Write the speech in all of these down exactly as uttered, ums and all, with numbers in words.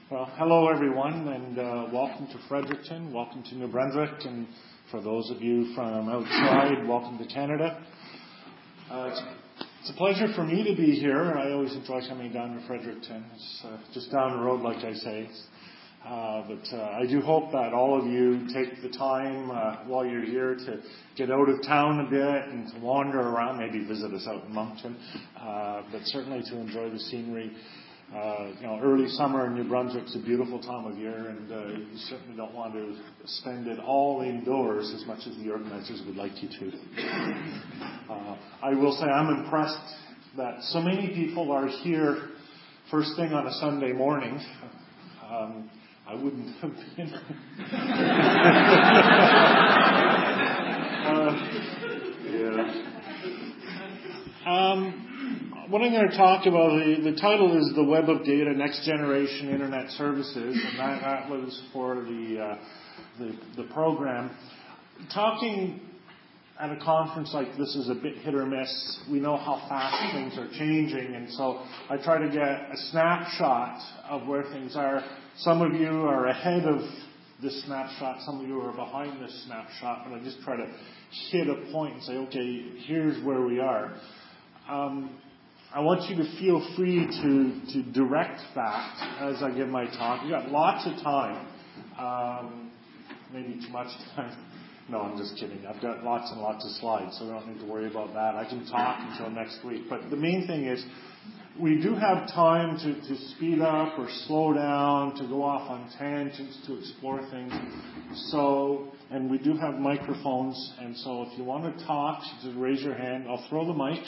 Well, hello everyone, and uh, welcome to Fredericton, welcome to New Brunswick, and for those of you from outside, welcome to Canada. Uh, it's, it's a pleasure for me to be here. I always enjoy coming down to Fredericton. It's uh, just down the road, like I say. Uh, but uh, I do hope that all of you take the time uh, while you're here to get out of town a bit and to wander around, maybe visit us out in Moncton, uh, but certainly to enjoy the scenery. Uh, you know, early summer in New Brunswick's a beautiful time of year, and uh, you certainly don't want to spend it all indoors as much as the organizers would like you to. Uh, I will say I'm impressed that so many people are here first thing on a Sunday morning. Um, I wouldn't have been. uh, yeah. Um, What I'm going to talk about, the, the title is The Web of Data, Next Generation Internet Services, and that, that was for the, uh, the the program. Talking at a conference like this is a bit hit or miss. We know how fast things are changing, and so I try to get a snapshot of where things are. Some of you are ahead of this snapshot, some of you are behind this snapshot, but I just try to hit a point and say, okay, here's where we are. Um, I want you to feel free to, to direct that as I give my talk. We've got lots of time. Um, maybe too much time. No, I'm just kidding. I've got lots and lots of slides, so we don't need to worry about that. I can talk until next week. But the main thing is we do have time to, to speed up or slow down, to go off on tangents, to explore things. So, and we do have microphones, and so if you want to talk, just raise your hand. I'll throw the mic.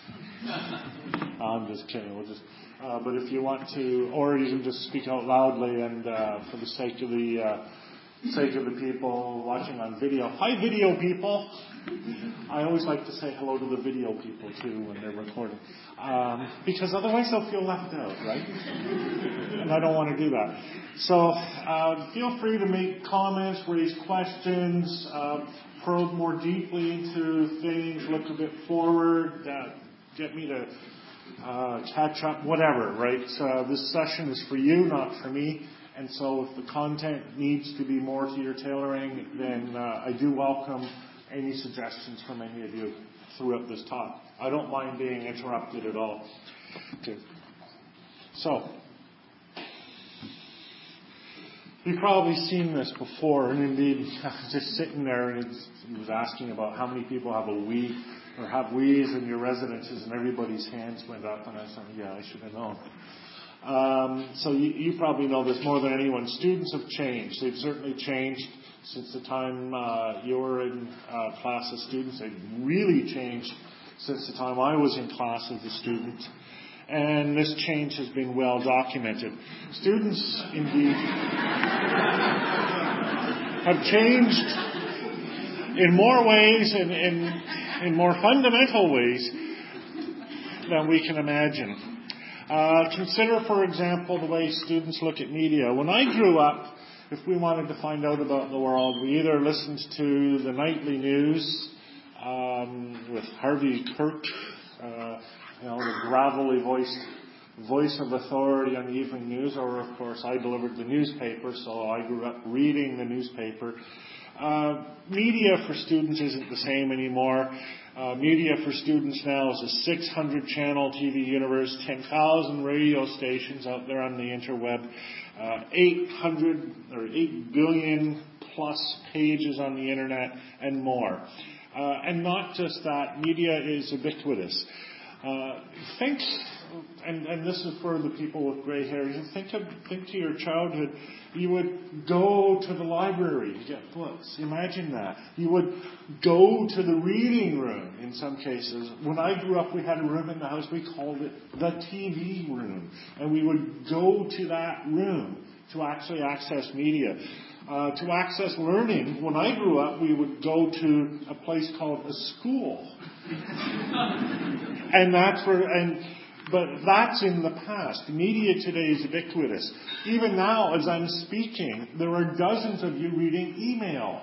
I'm just kidding. We'll just, uh, but if you want to, or you can just speak out loudly, and uh, for the sake of the uh, sake of the people watching on video, hi video people. I always like to say hello to the video people too when they're recording, um, because otherwise they'll feel left out, right? And I don't want to do that. So uh, feel free to make comments, raise questions, uh, probe more deeply into things, look a bit forward. Uh, Get me to uh, catch up, whatever, right? Uh, this session is for you, not for me. And so if the content needs to be more to your tailoring, then uh, I do welcome any suggestions from any of you throughout this talk. I don't mind being interrupted at all. Okay. So, you've probably seen this before, and indeed, I was just sitting there, and he was asking about how many people have a Wii or have Wii's in your residences, and everybody's hands went up, and I said, yeah, I should have known. Um, so you, you probably know this more than anyone. Students have changed. They've certainly changed since the time uh, you were in uh, class as students. They've really changed since the time I was in class as a student. And this change has been well documented. Students, indeed, have changed in more ways and in, in more fundamental ways than we can imagine. Uh, consider, for example, the way students look at media. When I grew up, if we wanted to find out about the world, we either listened to the nightly news um, with Harvey Kirk, uh, you know, the gravelly voiced voice of authority on the evening news, or of course I delivered the newspaper, so I grew up reading the newspaper. Uh, media for students isn't the same anymore. Uh, media for students now is a six hundred channel T V universe, ten thousand radio stations out there on the interweb, uh, eight hundred or eight billion plus pages on the internet, and more. Uh, and not just that, media is ubiquitous. Uh, think, and, and this is for the people with gray hair, you think of, think to your childhood, you would go to the library to get books. Imagine that. You would go to the reading room in some cases. When I grew up, we had a room in the house, we called it the T V room. And we would go to that room to actually access media. Uh, to access learning, when I grew up, we would go to a place called a school. And that's where, and, but that's in the past. Media today is ubiquitous. Even now, as I'm speaking, there are dozens of you reading email.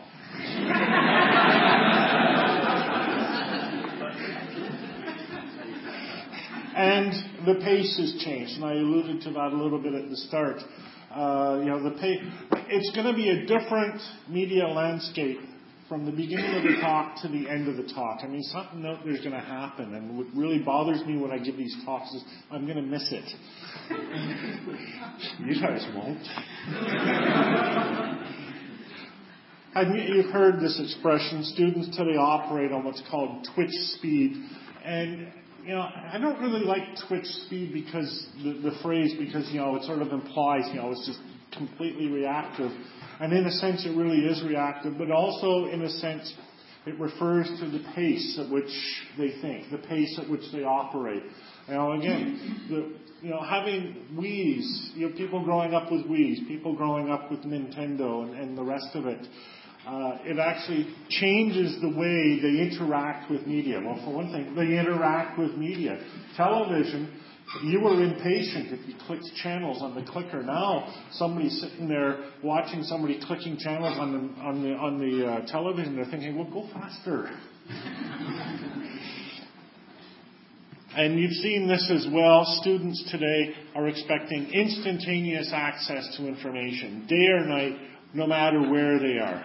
And the pace has changed, and I alluded to that a little bit at the start. Uh, you know, the pay, it's going to be a different media landscape from the beginning of the talk to the end of the talk. I mean, something out there's going to happen, and what really bothers me when I give these talks is I'm going to miss it. You guys won't. And you've heard this expression, students today operate on what's called twitch speed. And, you know, I don't really like twitch speed because, the, the phrase, because, you know, it sort of implies, you know, it's just completely reactive. And in a sense, it really is reactive, but also in a sense, it refers to the pace at which they think, the pace at which they operate. Now, again, the, you know, having Wii's, you know, people growing up with Wii's, people growing up with Nintendo and, and the rest of it, uh, it actually changes the way they interact with media. Well, for one thing, they interact with media. Television, you were impatient if you clicked channels on the clicker. Now, somebody's sitting there watching somebody clicking channels on the on the on the uh, television. They're thinking, "Well, go faster." And you've seen this as well. Students today are expecting instantaneous access to information, day or night, no matter where they are.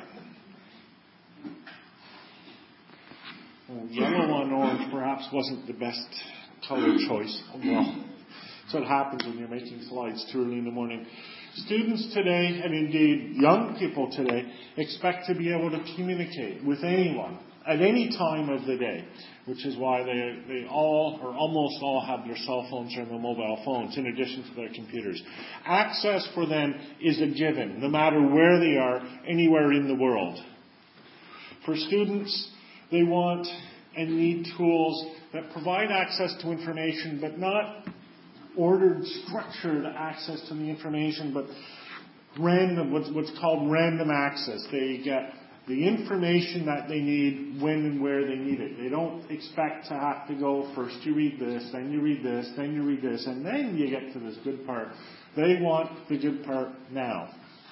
Well, yellow on orange perhaps wasn't the best color choice. Oh, well, that's what happens when you're making slides too early in the morning. Students today, and indeed young people today, expect to be able to communicate with anyone at any time of the day, which is why they they all, or almost all, have their cell phones or their mobile phones in addition to their computers. Access for them is a given, no matter where they are, anywhere in the world. For students, they want and need tools that provide access to information, but not ordered, structured access to the information, but random, what's, what's called random access. They get the information that they need when and where they need it. They don't expect to have to go, first you read this, then you read this, then you read this, and then you get to this good part. They want the good part now.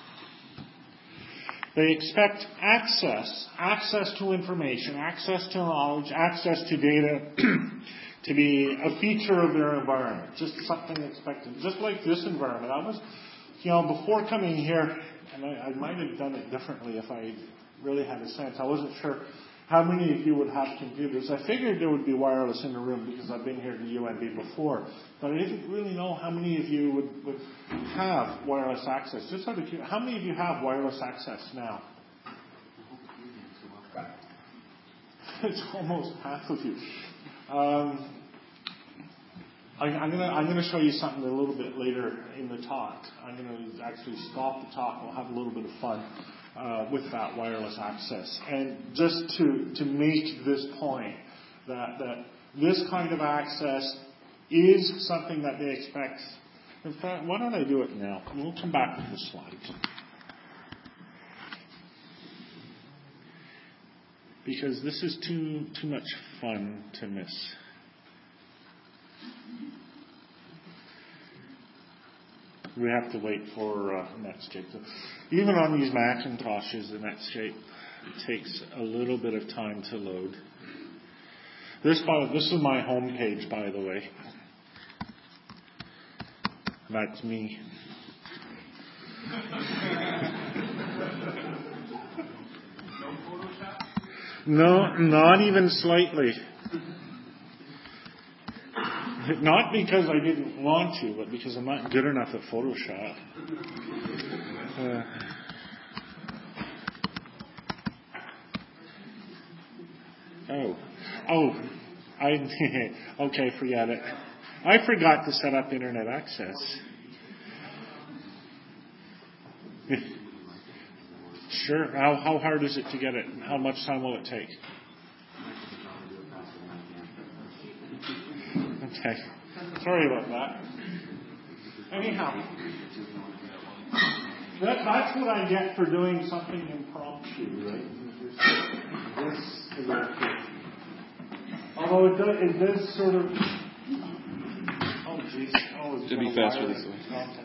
They expect access, access to information, access to knowledge, access to data to be a feature of their environment, just something expected. Just like this environment. I was, you know, before coming here, and I, I might have done it differently if I really had a sense. I wasn't sure how many of you would have computers. I figured there would be wireless in the room because I've been here to U N B before, but I didn't really know how many of you would, would have wireless access. Just out of curiosity, how many of you have wireless access now? It's almost half of you. Um, I, I'm going to I'm going to show you something a little bit later in the talk. I'm going to actually stop the talk. We'll have a little bit of fun uh, with that wireless access. And just to to make this point that that this kind of access is something that they expect. In fact, why don't I do it now? We'll come back to the slides. Because this is too too much fun to miss. We have to wait for uh, Netscape. Even on these Macintoshes, the Netscape takes a little bit of time to load. This this is my home page, by the way. That's me. No, not even slightly. Not because I didn't want to, but because I'm not good enough at Photoshop. Uh, oh, oh, I okay, forget it. I forgot to set up internet access. Sure. How how hard is it to get it? How much time will it take? Okay. Sorry about that. Anyhow, that, that's what I get for doing something impromptu, right? This is okay. Although it does, it does sort of. Oh, jeez. Oh, it's to be faster this way. Okay.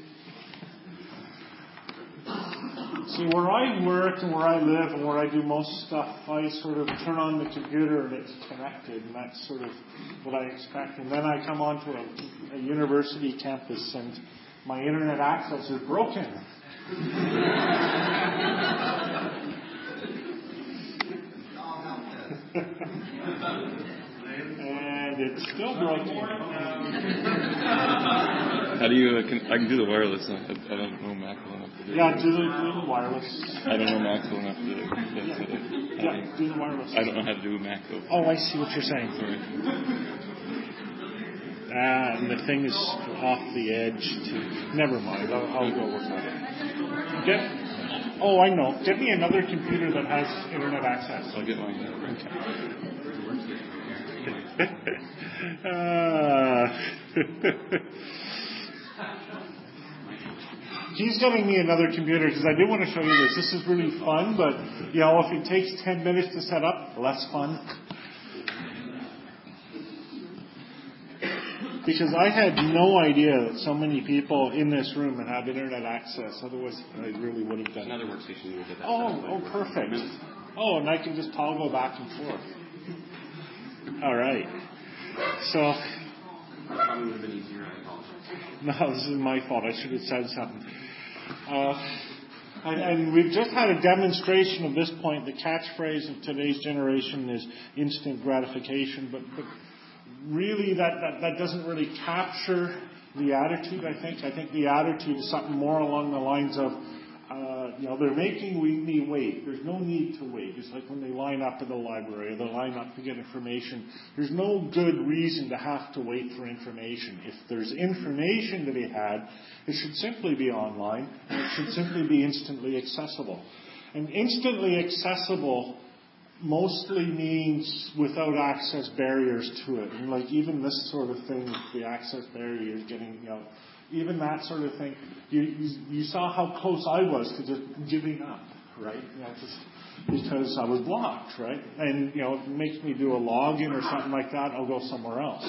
See, where I work and where I live and where I do most stuff, I sort of turn on the computer and it's connected, and that's sort of what I expect. And then I come onto a, a university campus, and my internet access is broken. And it's still broken. How do you, uh, can, I can do the wireless. I, I don't know Mac well enough to do it. Yeah, do the, do the wireless. I don't know Mac well enough to do it. Yeah, it. yeah, do the wireless. I don't know how to do a Mac though. Oh, I see what you're saying. Sorry. Ah, and the thing is off the edge. To, never mind, I'll, I'll go with that. Get, oh, I know. Get me another computer that has internet access. I'll get mine. Okay. uh, He's getting me another computer because I do want to show you this. This is really fun, but you know, if it takes ten minutes to set up, less fun. Because I had no idea that so many people in this room would have internet access. Otherwise, I really would have done it. Another workstation you would get that. Oh, oh, perfect. Oh, and I can just toggle back and forth. All right. So. Probably would have been easier. I apologize. No, this is my fault. I should have said something. Uh, and, and we've just had a demonstration of this point. The catchphrase of today's generation is instant gratification, but, but really that, that, that doesn't really capture the attitude, I think. I think the attitude is something more along the lines of, uh, you know, they're making me wait. There's no need to wait. It's like when they line up at the library or they line up to get information. There's no good reason to have to wait for information. If there's information to be had, it should simply be online, and it should simply be instantly accessible. And instantly accessible mostly means without access barriers to it. And like even this sort of thing, the access barriers getting, you know, even that sort of thing, you, you, you saw how close I was to just giving up, right? You know, just because I was blocked, right? And, you know, if it makes me do a login or something like that, I'll go somewhere else.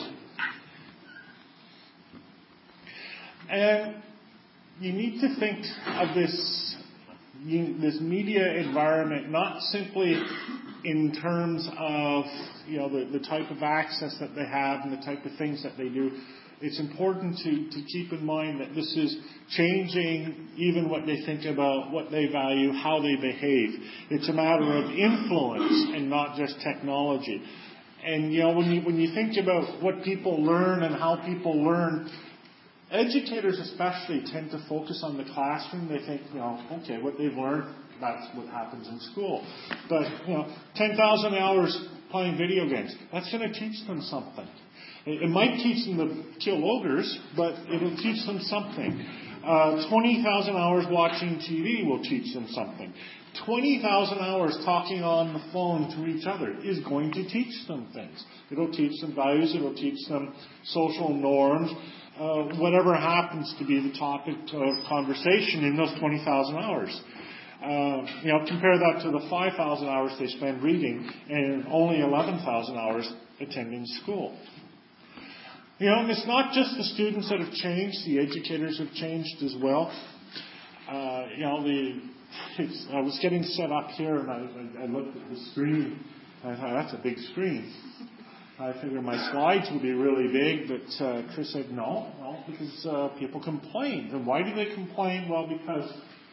And you need to think of this, you, this media environment not simply in terms of, you know, the, the type of access that they have and the type of things that they do. It's important to, to keep in mind that this is changing even what they think about, what they value, how they behave. It's a matter of influence and not just technology. And, you know, when you, when you think about what people learn and how people learn, educators especially tend to focus on the classroom. They think, you know, okay, what they've learned, that's what happens in school. But, you know, ten thousand hours playing video games, that's going to teach them something. It might teach them to kill ogres, but it'll teach them something. Uh, twenty thousand hours watching T V will teach them something. twenty thousand hours talking on the phone to each other is going to teach them things. It'll teach them values. It'll teach them social norms. Uh, whatever happens to be the topic of conversation in those twenty thousand hours. Uh, you know, compare that to the five thousand hours they spend reading and only eleven thousand hours attending school. You know, and it's not just the students that have changed, the educators have changed as well. Uh, you know, the it's, I was getting set up here and I, I, I looked at the screen and I thought, that's a big screen. I figured my slides would be really big, but uh, Chris said, no, no, because uh, people complain. And why do they complain? Well, because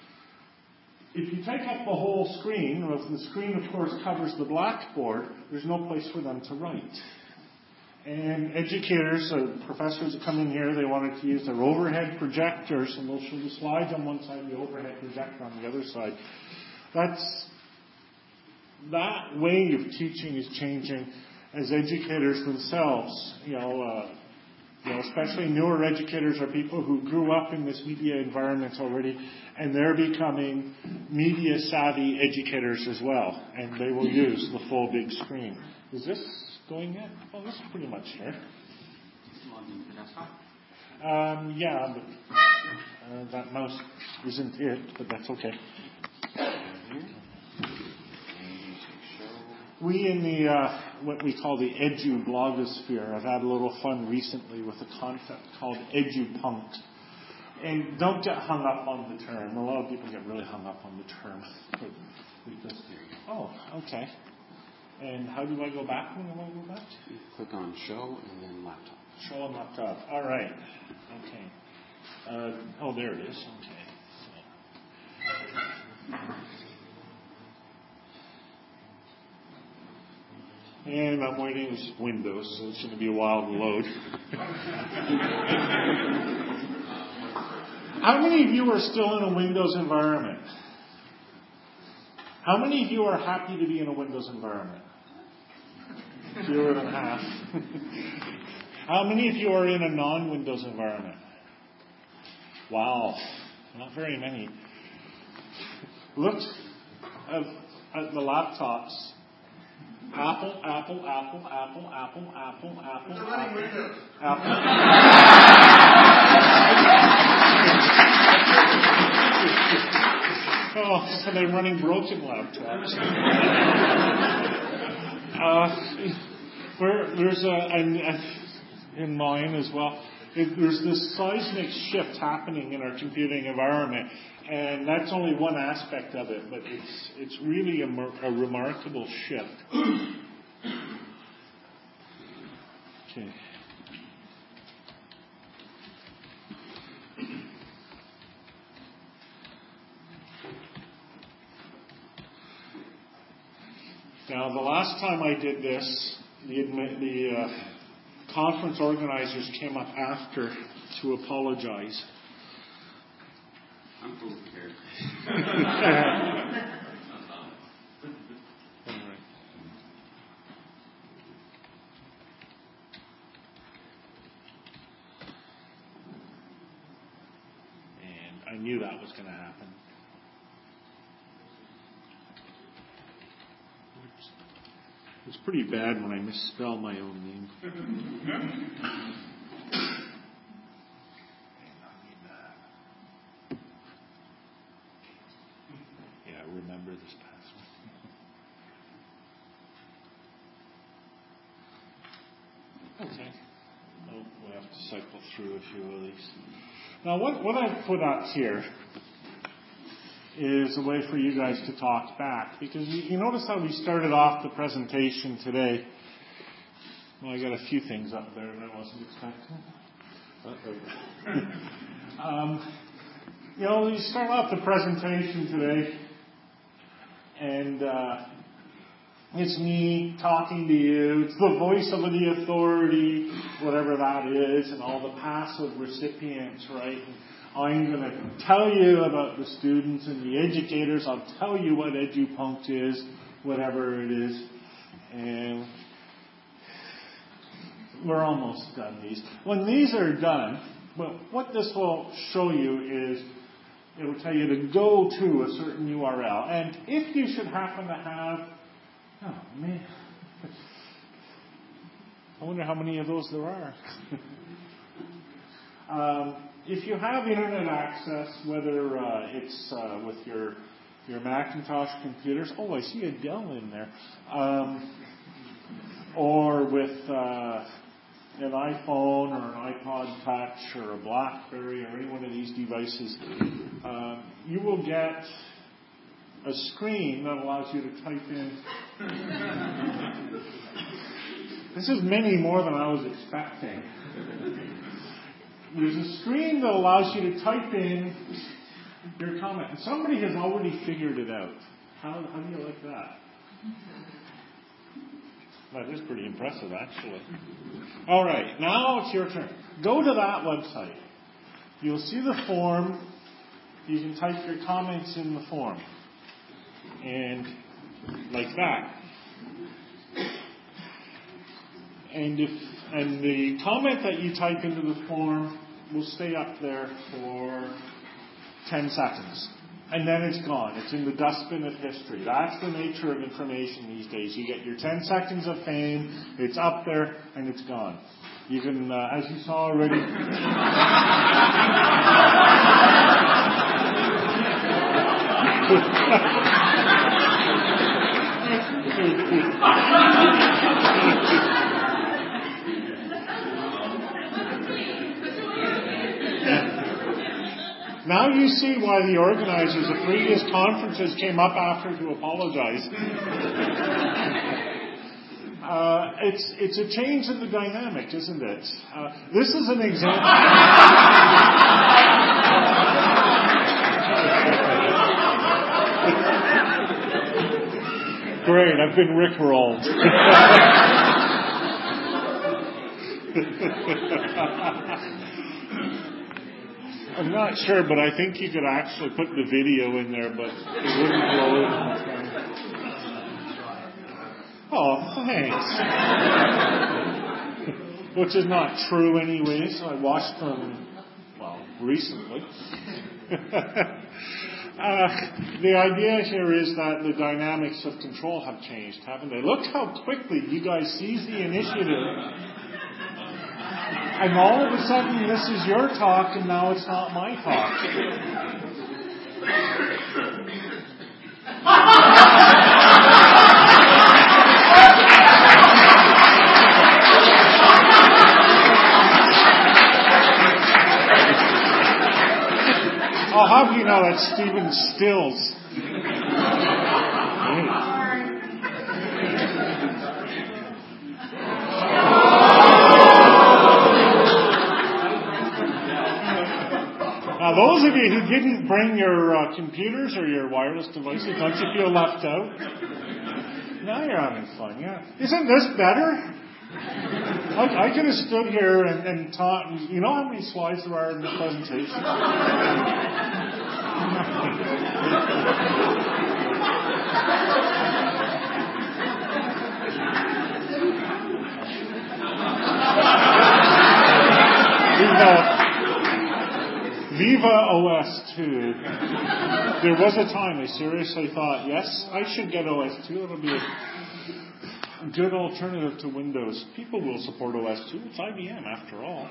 if you take up the whole screen, well, the screen, of course, covers the blackboard, there's no place for them to write. And educators, uh, professors that come in here, they wanted to use their overhead projectors, and they'll show the slides on one side and the overhead projector on the other side. That's, that way of teaching is changing as educators themselves, you know, uh, you know, especially newer educators are people who grew up in this media environment already, and they're becoming media savvy educators as well, and they will use the full big screen. Is this going yet? Oh, this is pretty much here. Um, yeah, but uh, that mouse isn't it, but that's okay. We in the, uh, what we call the edu blogosphere, have had a little fun recently with a concept called edupunk. And don't get hung up on the term. A lot of people get really hung up on the term. Because, oh, okay. And how do I go back when I want to go back? You click on show and then laptop. Show on laptop. All right. Okay. Uh, Oh, there it is. Okay. And I'm waiting. It's Windows, so it's going to be a while to load. How many of you are still in a Windows environment? How many of you are happy to be in a Windows environment? Fewer than half. How many of you are in a non-Windows environment? Wow, not very many. Look at, at the laptops. Apple, Apple, Apple, Apple, Apple, Apple, Apple, Apple, Apple. Oh, so they're running broken laptops. uh, where there's a, a in mine as well. It, there's this seismic shift happening in our computing environment, and that's only one aspect of it, but it's it's really a, a remarkable shift. Okay. Now, the last time I did this, the, the uh, conference organizers came up after to apologize. I'm cool with care. And I knew that was going to happen. It's pretty bad when I misspell my own name. Yeah, remember this password. Okay. Oh, we have to cycle through a few of these. Now, what, what I've put up here is a way for you guys to talk back. Because you, you notice how we started off the presentation today. Well, I got a few things up there that I wasn't expecting. um, you know, you start off the presentation today, and uh, it's me talking to you. It's the voice of the authority, whatever that is, and all the passive recipients, right? And I'm going to tell you about the students and the educators. I'll tell you what EduPunct is, whatever it is. And we're almost done these. When these are done, well, what this will show you is it will tell you to go to a certain U R L. And if you should happen to have, oh man, I wonder how many of those there are. um, If you have internet access, whether uh, it's uh, with your your Macintosh computers, oh, I see a Dell in there, um, or with uh, an iPhone or an iPod Touch or a BlackBerry or any one of these devices, um, you will get a screen that allows you to type in. This is many more than I was expecting. There's a screen that allows you to type in your comment. And somebody has already figured it out. How, how do you like that? That is pretty impressive, actually. All right, now it's your turn. Go to that website. You'll see the form. You can type your comments in the form. And like that. And if and the comment that you type into the form will stay up there for ten seconds. And then it's gone. It's in the dustbin of history. That's the nature of information these days. You get your ten seconds of fame, it's up there, and it's gone. You can, uh, as you saw already... Now you see why the organizers of previous conferences came up after to apologize. uh, it's it's a change in the dynamic, isn't it? Uh, this is an example. I've been rickrolled. I'm not sure, but I think you could actually put the video in there, but it wouldn't load. Oh, thanks. Which is not true anyway, so I watched them, well, recently. uh, the idea here is that the dynamics of control have changed, haven't they? Look how quickly you guys seize the initiative. And all of a sudden, this is your talk, and now it's not my talk. I'll have you know that's Stephen Stills. Now, those of you who didn't bring your uh, computers or your wireless devices, don't you feel left out? Now you're having fun, yeah. Isn't this better? I, I could have stood here and, and taught. You know how many slides there are in the presentation? Viva O S two. There was a time I seriously thought, yes, I should get O S two. It'll be a good alternative to Windows. People will support O S two. It's I B M after all.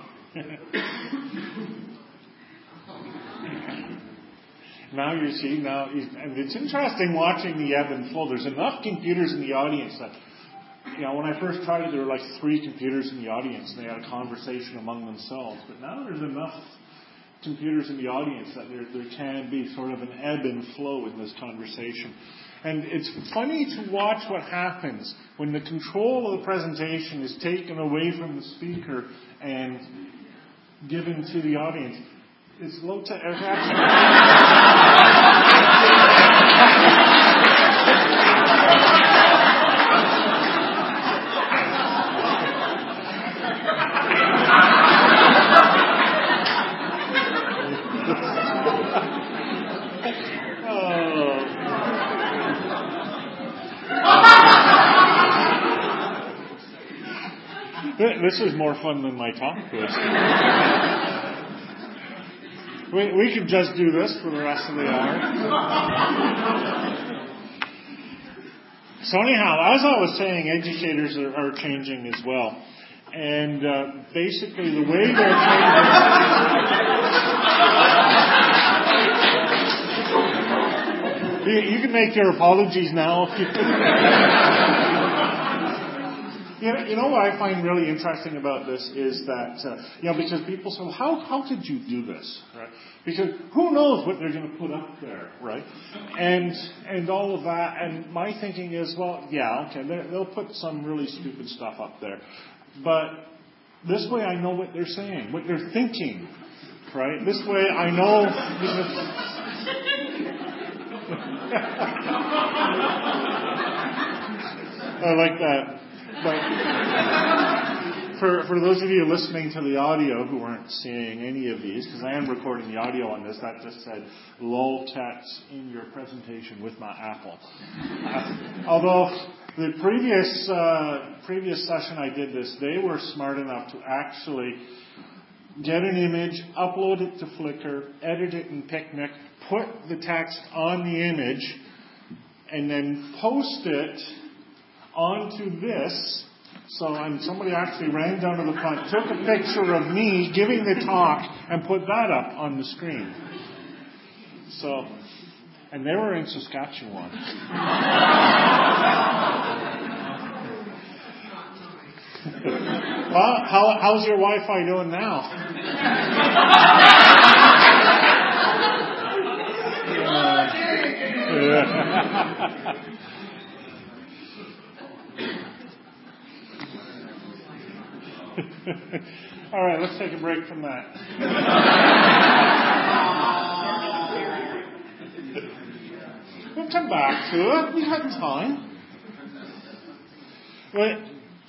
Now you see, now, and it's interesting watching the ebb and flow. There's enough computers in the audience that, you know, when I first tried it, there were like three computers in the audience and they had a conversation among themselves. But now there's enough computers in the audience that there, there can be sort of an ebb and flow in this conversation. And it's funny to watch what happens when the control of the presentation is taken away from the speaker and given to the audience. It's low to This is more fun than my talk was. we, we could just do this for the rest of the hour. So anyhow, as I was saying, educators are, are changing as well. And uh, basically the way they're changing... you, you can make your apologies now if you... You know, you know what I find really interesting about this is that, uh, you know, because people say, well, how, how did you do this, right? Because who knows what they're going to put up there, right? And and all of that, and my thinking is, well, yeah, okay, they'll put some really stupid stuff up there. But this way I know what they're saying, what they're thinking, right? This way I know... I like that. But for for those of you listening to the audio who aren't seeing any of these, because I am recording the audio on this, that just said lol text in your presentation with my Apple. Uh, although the previous uh, previous session I did this, they were smart enough to actually get an image, upload it to Flickr, edit it in Picnic, put the text on the image, and then post it onto this. So and somebody actually ran down to the front, took a picture of me giving the talk, and put that up on the screen. So, and they were in Saskatchewan. Well, how, how's your Wi-Fi doing now? uh, yeah. All right, let's take a break from that. We'll come back to it. We had time. But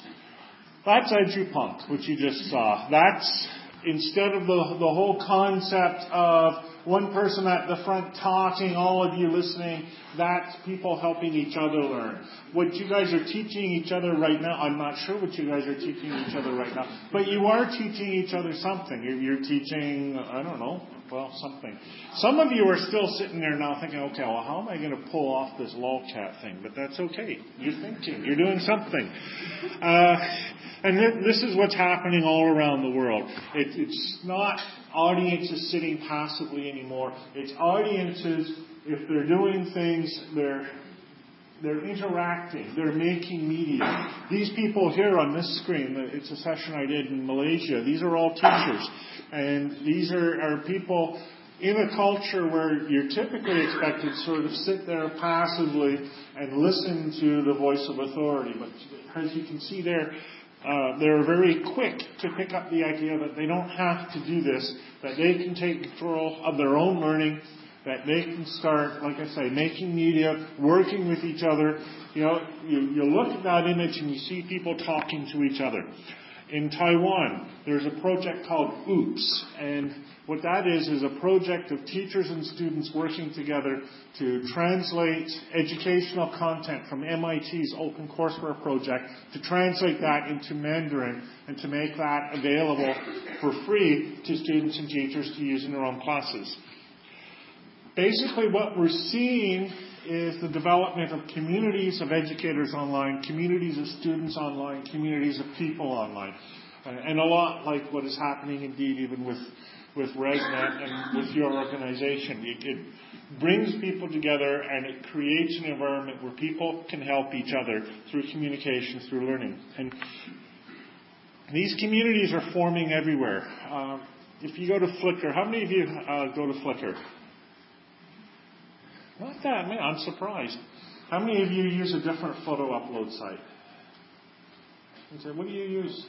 that's EduPunk, which you just saw. That's instead of the, the whole concept of one person at the front talking, all of you listening, that's people helping each other learn. What you guys are teaching each other right now, I'm not sure what you guys are teaching each other right now, but you are teaching each other something. You're, you're teaching, I don't know, well, something. Some of you are still sitting there now thinking, okay, well, how am I going to pull off this lolcat thing? But that's okay. You're thinking. You're doing something. Uh, and th- this is what's happening all around the world. It, it's not audiences sitting passively anymore. It's audiences, if they're doing things, they're they're interacting. They're making media. These people here on this screen, it's a session I did in Malaysia. These are all teachers. And these are, are people in a culture where you're typically expected to sort of sit there passively and listen to the voice of authority. But as you can see there, uh, they're very quick to pick up the idea that they don't have to do this, that they can take control of their own learning, that they can start, like I say, making media, working with each other. You know, you, you look at that image and you see people talking to each other. In Taiwan, there's a project called OOPS, and what that is is a project of teachers and students working together to translate educational content from M I T's OpenCourseWare project, to translate that into Mandarin and to make that available for free to students and teachers to use in their own classes. Basically, what we're seeing is the development of communities of educators online, communities of students online, communities of people online. Uh, and a lot like what is happening indeed even with, with ResNet and with your organization. It, it brings people together and it creates an environment where people can help each other through communication, through learning. And these communities are forming everywhere. Uh, if you go to Flickr, how many of you uh, go to Flickr? Not that many. I'm surprised. How many of you use a different photo upload site? Say, what do you use?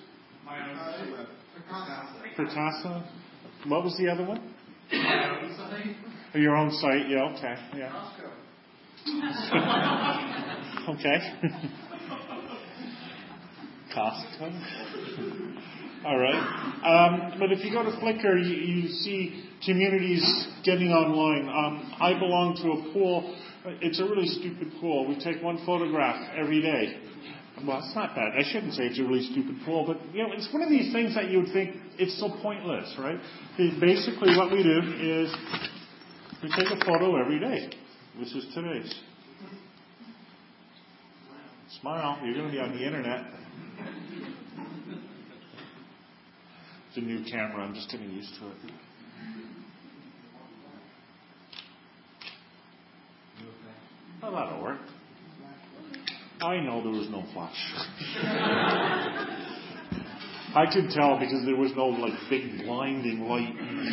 Picasa. What was the other one? Your own site. Yeah. Okay. Yeah. Okay. Costco. All right. Um, but if you go to Flickr, you, you see communities getting online. Um, I belong to a pool. It's a really stupid pool. We take one photograph every day. Well, it's not that. I shouldn't say it's a really stupid pool, but you know, it's one of these things that you would think it's so pointless, right? Basically, what we do is we take a photo every day. This is today's. Smile. You're going to be on the internet. It's a new camera. I'm just getting used to it. Oh, that'll work. I know there was no flash. I could tell because there was no like big blinding light.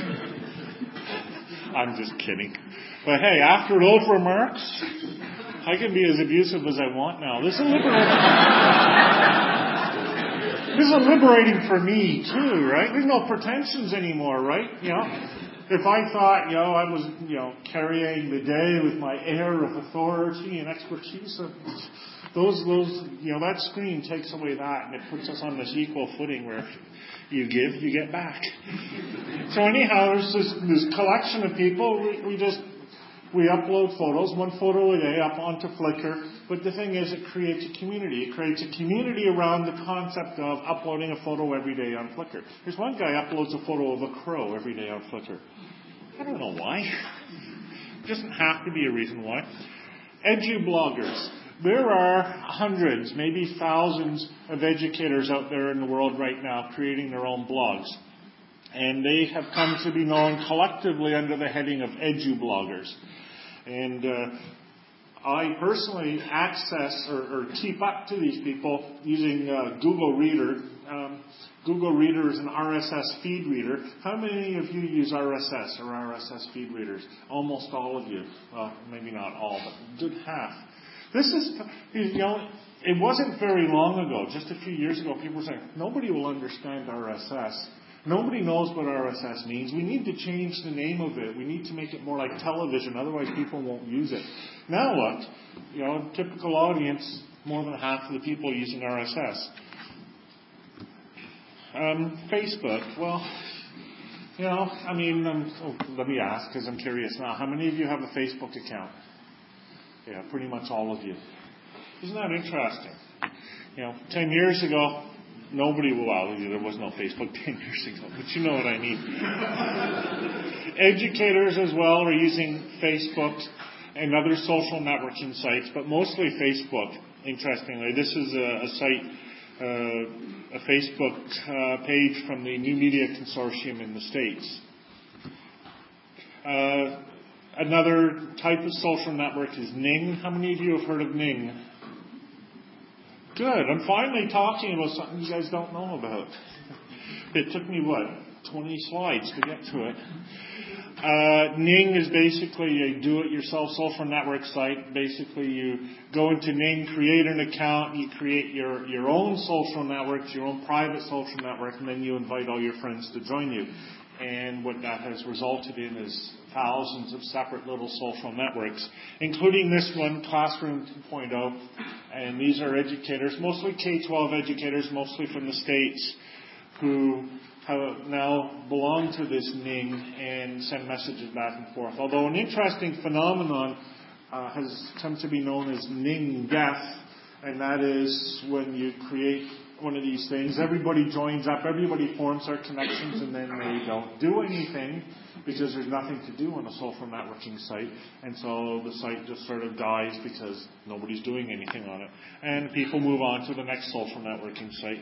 I'm just kidding. But hey, after those remarks, I can be as abusive as I want now. This is liberating. This is liberating for me too, right? There's no pretensions anymore, right? You know, if I thought, you know, I was, you know, carrying the day with my air of authority and expertise, those, those, you know, that screen takes away that, and it puts us on this equal footing where you give, you get back. So anyhow, there's this, this collection of people. We, we just we upload photos, one photo a day, up onto Flickr. But the thing is, it creates a community. It creates a community around the concept of uploading a photo every day on Flickr. There's one guy uploads a photo of a crow every day on Flickr. I don't know why. It doesn't have to be a reason why. Edu-bloggers. There are hundreds, maybe thousands of educators out there in the world right now creating their own blogs. And they have come to be known collectively under the heading of edu-bloggers. And uh, I personally access or, or keep up to these people using uh, Google Reader. Um, Google Reader is an R S S feed reader. How many of you use R S S or R S S feed readers? Almost all of you. Well, maybe not all, but a good half. This is, you know, it wasn't very long ago, just a few years ago, people were saying, nobody will understand R S S. Nobody knows what R S S means. We need to change the name of it. We need to make it more like television, otherwise people won't use it. Now what? You know, typical audience, more than half of the people using R S S. Um, Facebook, well, you know, I mean, um, oh, let me ask, because I'm curious now. How many of you have a Facebook account? Yeah, pretty much all of you. Isn't that interesting? You know, ten years ago, nobody, well, there was no Facebook ten years ago, but you know what I mean. Educators as well are using Facebook and other social networking sites, but mostly Facebook, interestingly. This is a, a site, uh, a Facebook uh, page from the New Media Consortium in the States. Uh, another type of social network is Ning. How many of you have heard of Ning? Good. I'm finally talking about something you guys don't know about. It took me, what, twenty slides to get to it. Uh, Ning is basically a do-it-yourself social network site. Basically, you go into Ning, create an account, you create your, your own social networks, your own private social network, and then you invite all your friends to join you. And what that has resulted in is thousands of separate little social networks, including this one, Classroom two point oh. And these are educators, mostly K twelve educators, mostly from the States, who have now belong to this Ning and send messages back and forth. Although an interesting phenomenon uh, has come to be known as Ning death, and that is when you create one of these things, everybody joins up, everybody forms their connections, and then they don't do anything because there's nothing to do on a social networking site, and so the site just sort of dies because nobody's doing anything on it. And people move on to the next social networking site.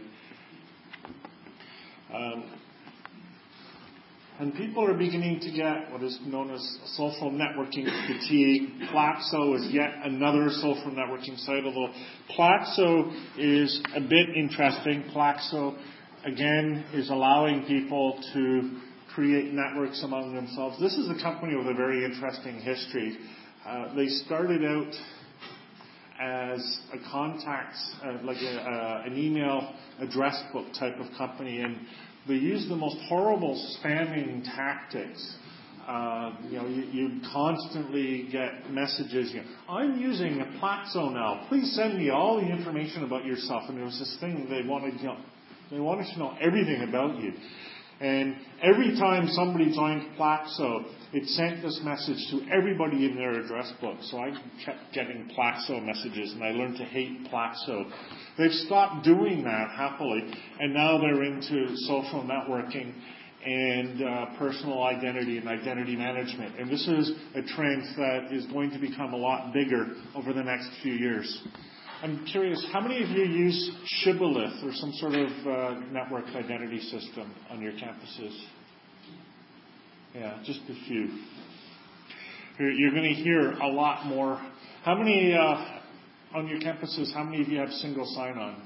Um, and people are beginning to get what is known as social networking fatigue. Plaxo is yet another social networking site, although Plaxo is a bit interesting. Plaxo, again, is allowing people to create networks among themselves. This is a company with a very interesting history. Uh, they started out as a contact, uh, like a, uh, an email address book type of company, and they use the most horrible spamming tactics. Uh, you know, you, you constantly get messages, you know, I'm using a Plaxo now. Please send me all the information about yourself. And there was this thing they wanted, you know, they wanted to know everything about you. And every time somebody joined Plaxo, it sent this message to everybody in their address book. So I kept getting Plaxo messages, and I learned to hate Plaxo. They've stopped doing that happily, and now they're into social networking and uh, personal identity and identity management. And this is a trend that is going to become a lot bigger over the next few years. I'm curious, how many of you use Shibboleth or some sort of uh, network identity system on your campuses? Yeah, just a few. You're, you're going to hear a lot more. How many, uh, on your campuses, how many of you have single sign-on?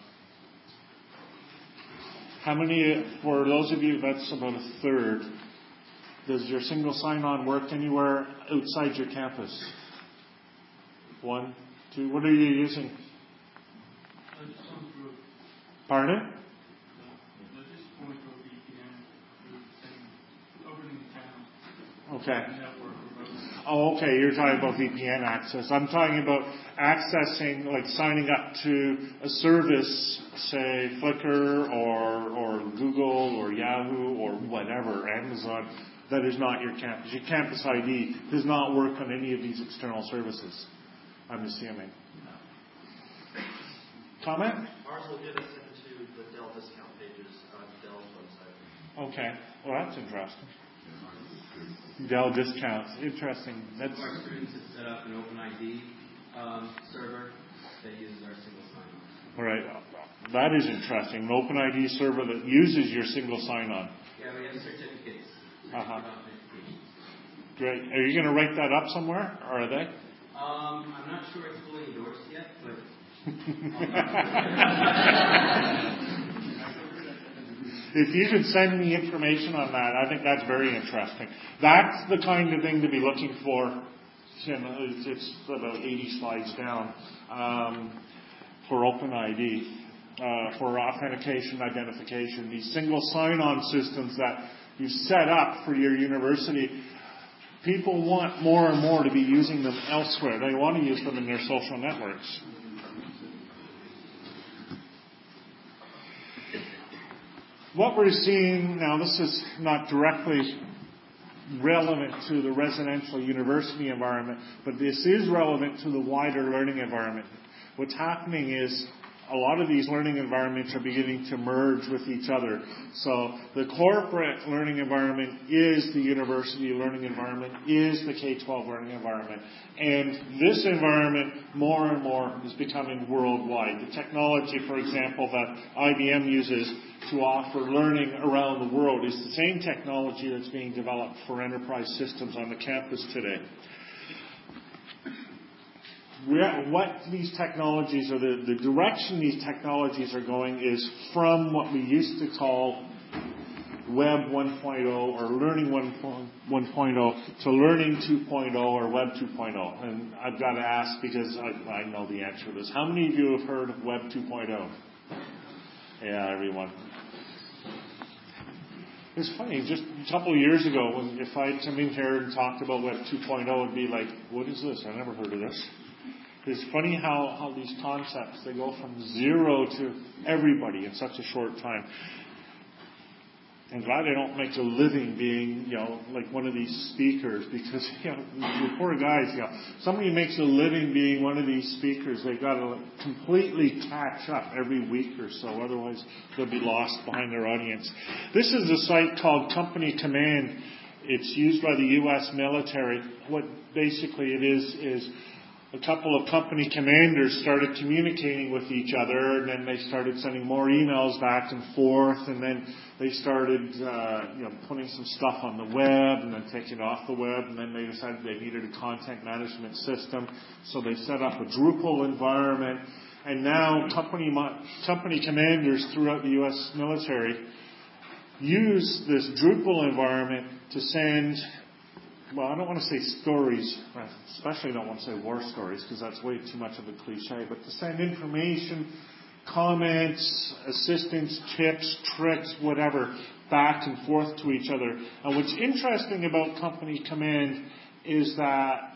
How many, for those of you, that's about a third. Does your single sign-on work anywhere outside your campus? One, two, what are you using? Pardon? Okay. Oh, okay. You're talking about V P N access. I'm talking about accessing, like signing up to a service, say Flickr or or Google or Yahoo or whatever, Amazon, that is not your campus. Your campus I D does not work on any of these external services, I'm assuming. Comment? Ours will get us into the Dell discount pages on Dell's website. Okay. Well, that's interesting. Dell discounts. Interesting. That's our students have set up an OpenID um, server that uses our single sign-on. All right. That is interesting. An OpenID server that uses your single sign-on. Yeah, we have certificates. Uh-huh. Great. Are you going to write that up somewhere, or are they? Um, I'm not sure it's fully endorsed yet, but... If you could send me information on that, I think that's very interesting. That's the kind of thing to be looking for. It's about eighty slides down um, for OpenID, uh, for authentication, identification. These single sign-on systems that you set up for your university, people want more and more to be using them elsewhere. They want to use them in their social networks. what we're seeing now, this is not directly relevant to the residential university environment, but this is relevant to the wider learning environment. What's happening is a lot of these learning environments are beginning to merge with each other. So the corporate learning environment is the university learning environment, is the K twelve learning environment. And this environment more and more is becoming worldwide. The technology, for example, that I B M uses to offer learning around the world is the same technology that's being developed for enterprise systems on the campus today. What these technologies, or the, the direction these technologies are going, is from what we used to call Web one point oh or Learning one point oh to Learning two point oh or Web two point oh. And I've got to ask, because I, I know the answer to this. How many of you have heard of Web two point oh? Yeah, everyone. It's funny, just a couple of years ago, when if I had come in here and talked about Web two point oh, it'd be like, what is this? I never heard of this. It's funny how, how these concepts, they go from zero to everybody in such a short time. I'm glad I don't make a living being, you know, like one of these speakers, because, you know, the poor guys, you know, somebody makes a living being one of these speakers, they've got to completely catch up every week or so, otherwise they'll be lost behind their audience. This is a site called Company Command. It's used by the U S military. What basically it is, is a couple of company commanders started communicating with each other, and then they started sending more emails back and forth, and then they started uh, you know, putting some stuff on the web and then taking it off the web, and then they decided they needed a content management system, so they set up a Drupal environment, and now company company commanders throughout the U S military use this Drupal environment to send, well, I don't want to say stories, especially I don't want to say war stories, because that's way too much of a cliche, but to send information, comments, assistance, tips, tricks, whatever, back and forth to each other. And what's interesting about Company Command is that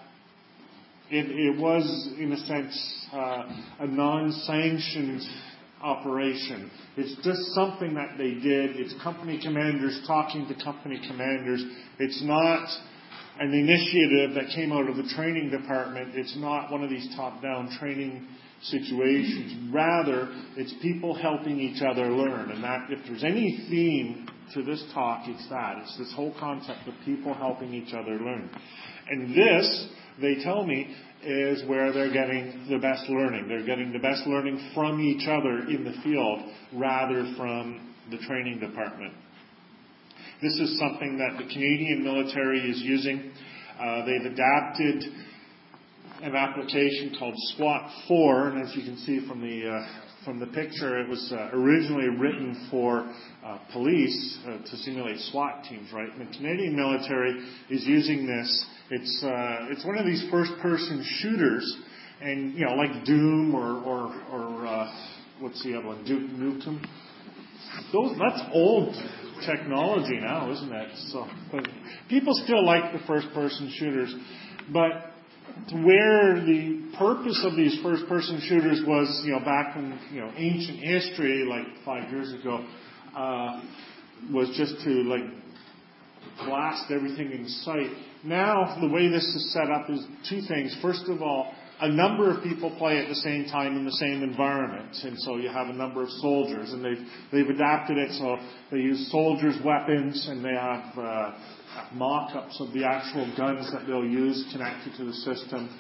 it, it was, in a sense, uh, a non-sanctioned operation. It's just something that they did. It's company commanders talking to company commanders. It's not an initiative that came out of the training department. It's not one of these top-down training situations. Rather, it's people helping each other learn. And that, if there's any theme to this talk, it's that. It's this whole concept of people helping each other learn. And this, they tell me, is where they're getting the best learning. They're getting the best learning from each other in the field rather from the training department. This is something that the Canadian military is using. Uh, they've adapted an application called SWAT four, and as you can see from the uh, from the picture, it was uh, originally written for uh, police uh, to simulate SWAT teams, right? And the Canadian military is using this. It's uh, it's one of these first-person shooters, and you know, like Doom or or, or uh, what's the other one, Duke Nukem. Those that's old technology now, isn't it? So, but people still like the first-person shooters, but where the purpose of these first-person shooters was, you know, back in, you know, ancient history, like five years ago, uh, was just to, like, blast everything in sight. Now, the way this is set up is two things. First of all, a number of people play at the same time in the same environment, and so you have a number of soldiers, and they've they've adapted it so they use soldiers' weapons, and they have uh, mock-ups of the actual guns that they'll use connected to the system.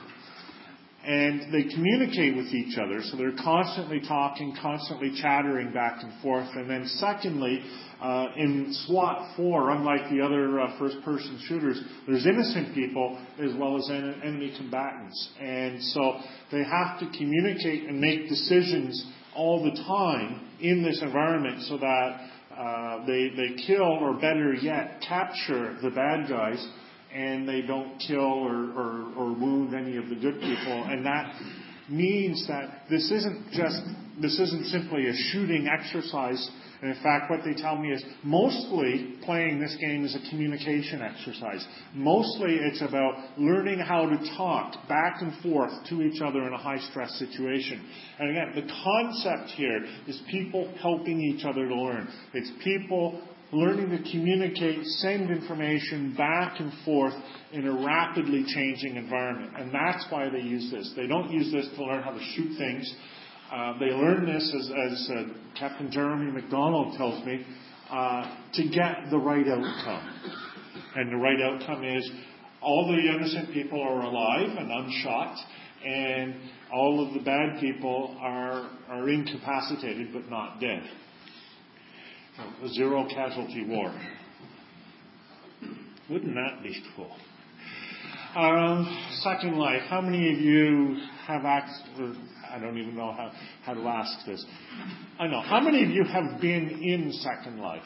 And they communicate with each other, so they're constantly talking, constantly chattering back and forth. And then secondly, uh, in SWAT four, unlike the other uh, first-person shooters, there's innocent people as well as en- enemy combatants. And so they have to communicate and make decisions all the time in this environment so that uh, they, they kill, or better yet, capture the bad guys, and they don't kill or, or, or wound any of the good people. And that means that this isn't just, this isn't simply a shooting exercise. And in fact, what they tell me is mostly playing this game is a communication exercise. Mostly it's about learning how to talk back and forth to each other in a high-stress situation. And again, the concept here is people helping each other to learn. It's people learning to communicate, send information back and forth in a rapidly changing environment. And that's why they use this. They don't use this to learn how to shoot things. Uh, they learn this, as, as uh, Captain Jeremy McDonald tells me, uh, to get the right outcome. And the right outcome is all the innocent people are alive and unshot, and all of the bad people are, are incapacitated but not dead. A zero casualty war. Wouldn't that be cool? Um, Second Life. How many of you have access, or I don't even know how, how to ask this. I know. How many of you have been in Second Life?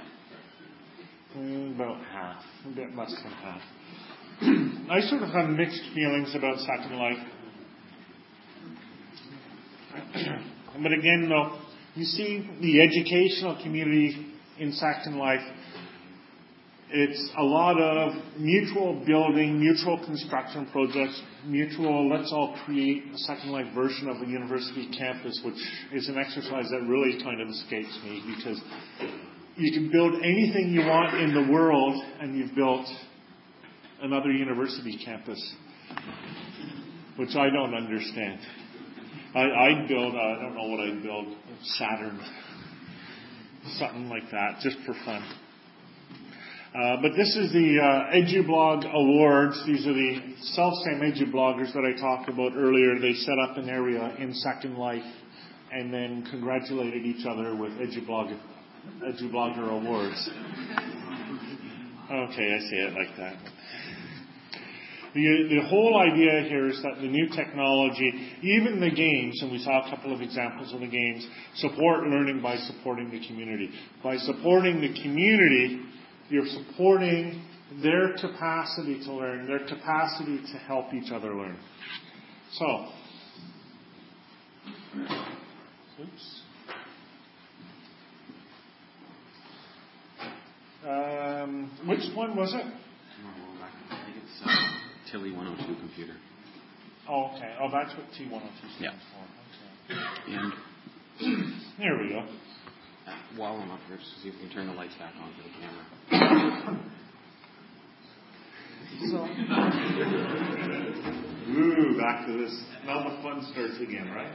Mm, about half. A bit less than half. I sort of have mixed feelings about Second Life. But again, though, you see the educational community in Second Life, it's a lot of mutual building, mutual construction projects, mutual, let's all create a Second Life version of a university campus, which is an exercise that really kind of escapes me, because you can build anything you want in the world and you've built another university campus, which I don't understand. I, I'd build, uh, I don't know what I'd build, Saturn, something like that, just for fun. Uh, but this is the uh, EduBlog Awards. These are the self-same EduBloggers that I talked about earlier. They set up an area in Second Life and then congratulated each other with EduBlog, EduBlogger Awards. Okay, I say it like that. The, the whole idea here is that the new technology, even the games, and we saw a couple of examples of the games, support learning by supporting the community. By supporting the community, you're supporting their capacity to learn, their capacity to help each other learn. So, oops. Um, which one was it? I think it's uh, Tilly one oh two computer. Oh, okay. Oh, that's what T one oh two stands Yeah. for. Okay. And There we go. while I'm up here, just see if we can turn the lights back on for the camera. So, ooh, back to this. Now the fun starts again, right?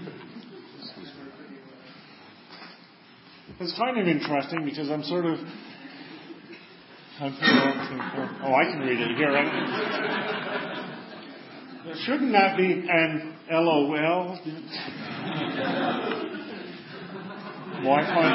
It's kind of interesting because I'm sort of. I'm, oh, I can read it here. Right? Shouldn't that be an LOL? Wi-Fi.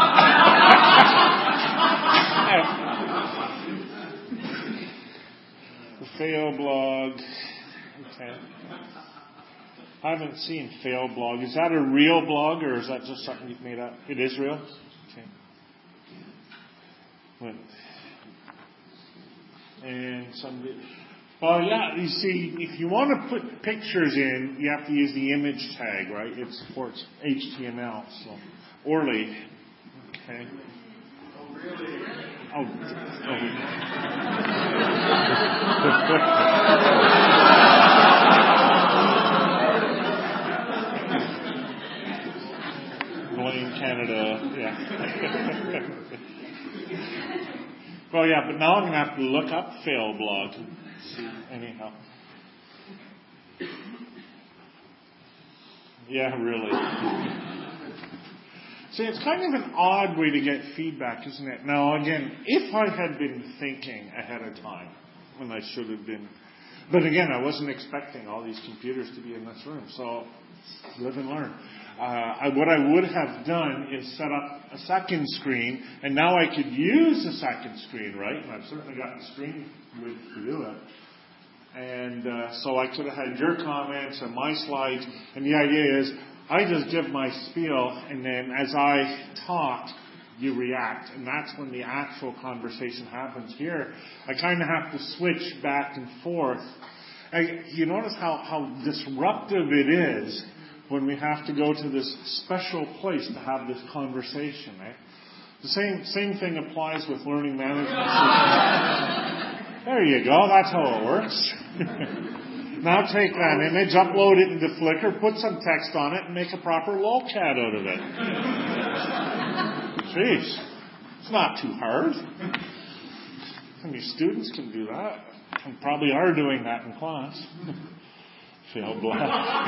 The fail blog. Okay. I haven't seen fail blog. Is that a real blog or is that just something you've made up? It is real? Okay. Well, and somebody. Well, yeah, you see, if you want to put pictures in, you have to use the image tag, right? It supports H T M L, so. Orly. Okay. Oh, really? Oh. Blame Canada, yeah. Well, yeah, but now I'm going to have to look up fail blog. Anyhow. Yeah, really. See, it's kind of an odd way to get feedback, isn't it? Now, again, if I had been thinking ahead of time, when I should have been, but again, I wasn't expecting all these computers to be in this room, so live and learn. Uh, I, what I would have done is set up a second screen, and now I could use the second screen, right? And I've certainly got the screen width to do it. And uh, so I could have had your comments and my slides, and the idea is I just give my spiel, and then as I talk, you react. And that's when the actual conversation happens. Here, I kind of have to switch back and forth. I, you notice how, how disruptive it is when we have to go to this special place to have this conversation, eh? The same same thing applies with learning management systems. There you go. That's how it works. Now take that image, upload it into Flickr, put some text on it, and make a proper lolcat out of it. Jeez. It's not too hard. And your students can do that. And probably are doing that in class. Failed black.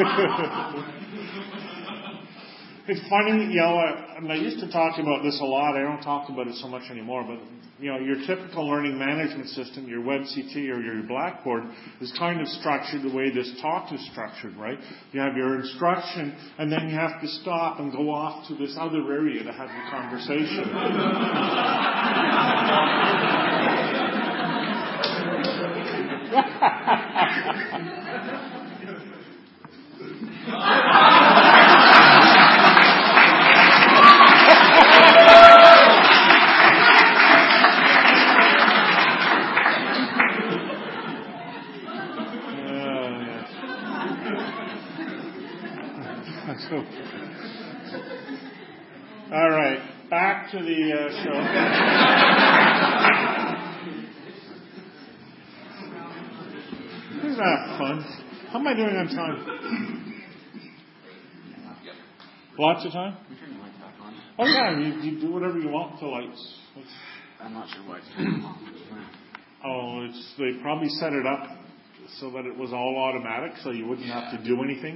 It's funny, you know, I, and I used to talk about this a lot. I don't talk about it so much anymore, but, you know, your typical learning management system, your WebCT or your Blackboard, is kind of structured the way this talk is structured, right? You have your instruction, and then you have to stop and go off to this other area to have the conversation. All right, back to the uh, show. Isn't that fun? How am I doing on time? Lots of time? You turn the lights back on. Oh yeah, you, you do whatever you want with the lights. It's, I'm not sure why it's turning off. oh, it's they probably set it up so that it was all automatic, so you wouldn't have to do anything.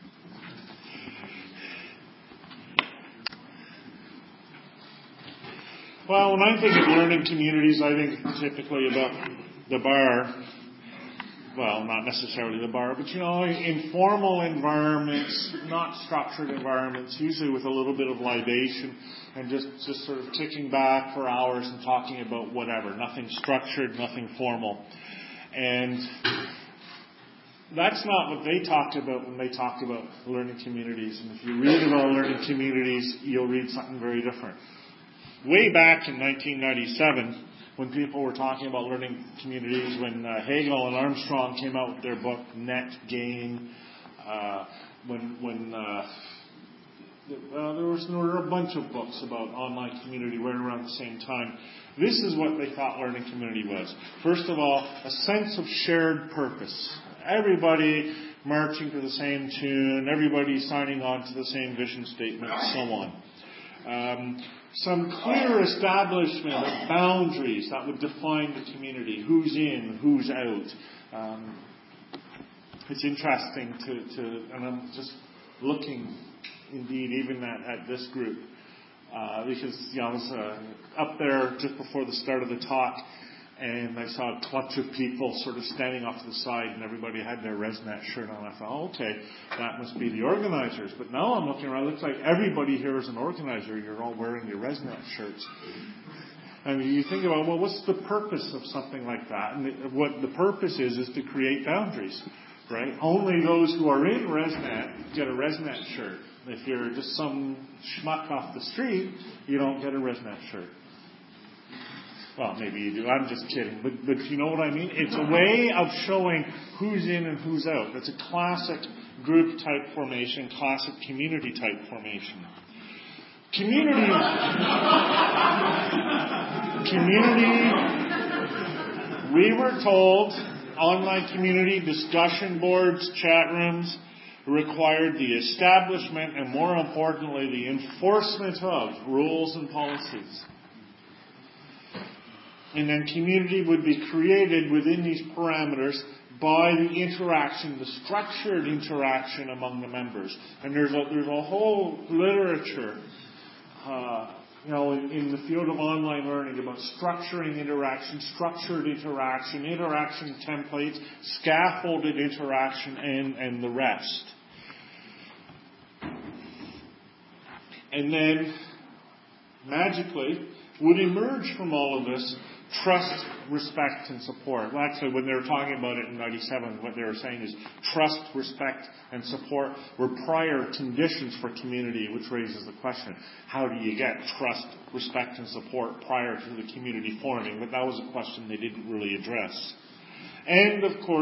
Well, when I think of learning communities, I think typically about the bar. Well, not necessarily the bar, but, you know, informal environments, not structured environments, usually with a little bit of libation and just, just sort of kicking back for hours and talking about whatever. Nothing structured, nothing formal. And that's not what they talked about when they talked about learning communities. And if you read about learning communities, you'll read something very different. Way back in nineteen ninety-seven, when people were talking about learning communities, when uh, Hagel and Armstrong came out with their book Net Gain, uh, when when uh, uh, there was there were a bunch of books about online community right around the same time. This is what they thought learning community was. First of all, a sense of shared purpose. Everybody marching to the same tune, everybody signing on to the same vision statement, so on. Um, some clear establishment of boundaries that would define the community, who's in, who's out. Um, it's interesting to, to, and I'm just looking, indeed, even at, at this group, uh, because you know, I was uh, up there just before the start of the talk, and I saw a clutch of people sort of standing off to the side, and everybody had their ResNet shirt on. I thought, oh, okay, that must be the organizers. But now I'm looking around, it looks like everybody here is an organizer. You're all wearing your ResNet shirts. And you think about, well, what's the purpose of something like that? And it, what the purpose is, is to create boundaries, right? Only those who are in ResNet get a ResNet shirt. If you're just some schmuck off the street, you don't get a ResNet shirt. Well, maybe you do. I'm just kidding. But, but you know what I mean? It's a way of showing who's in and who's out. It's a classic group type formation, classic community type formation. Community, community, we were told online community discussion boards, chat rooms required the establishment and, more importantly, the enforcement of rules and policies. And then community would be created within these parameters by the interaction, the structured interaction among the members. And there's a, there's a whole literature, uh, you know, in, in the field of online learning about structuring interaction, structured interaction, interaction templates, scaffolded interaction, and, and the rest. And then, magically, would emerge from all of this trust, respect, and support. Well, actually, when they were talking about it in ninety-seven, what they were saying is trust, respect, and support were prior conditions for community, which raises the question, how do you get trust, respect, and support prior to the community forming? But that was a question they didn't really address. And, of course,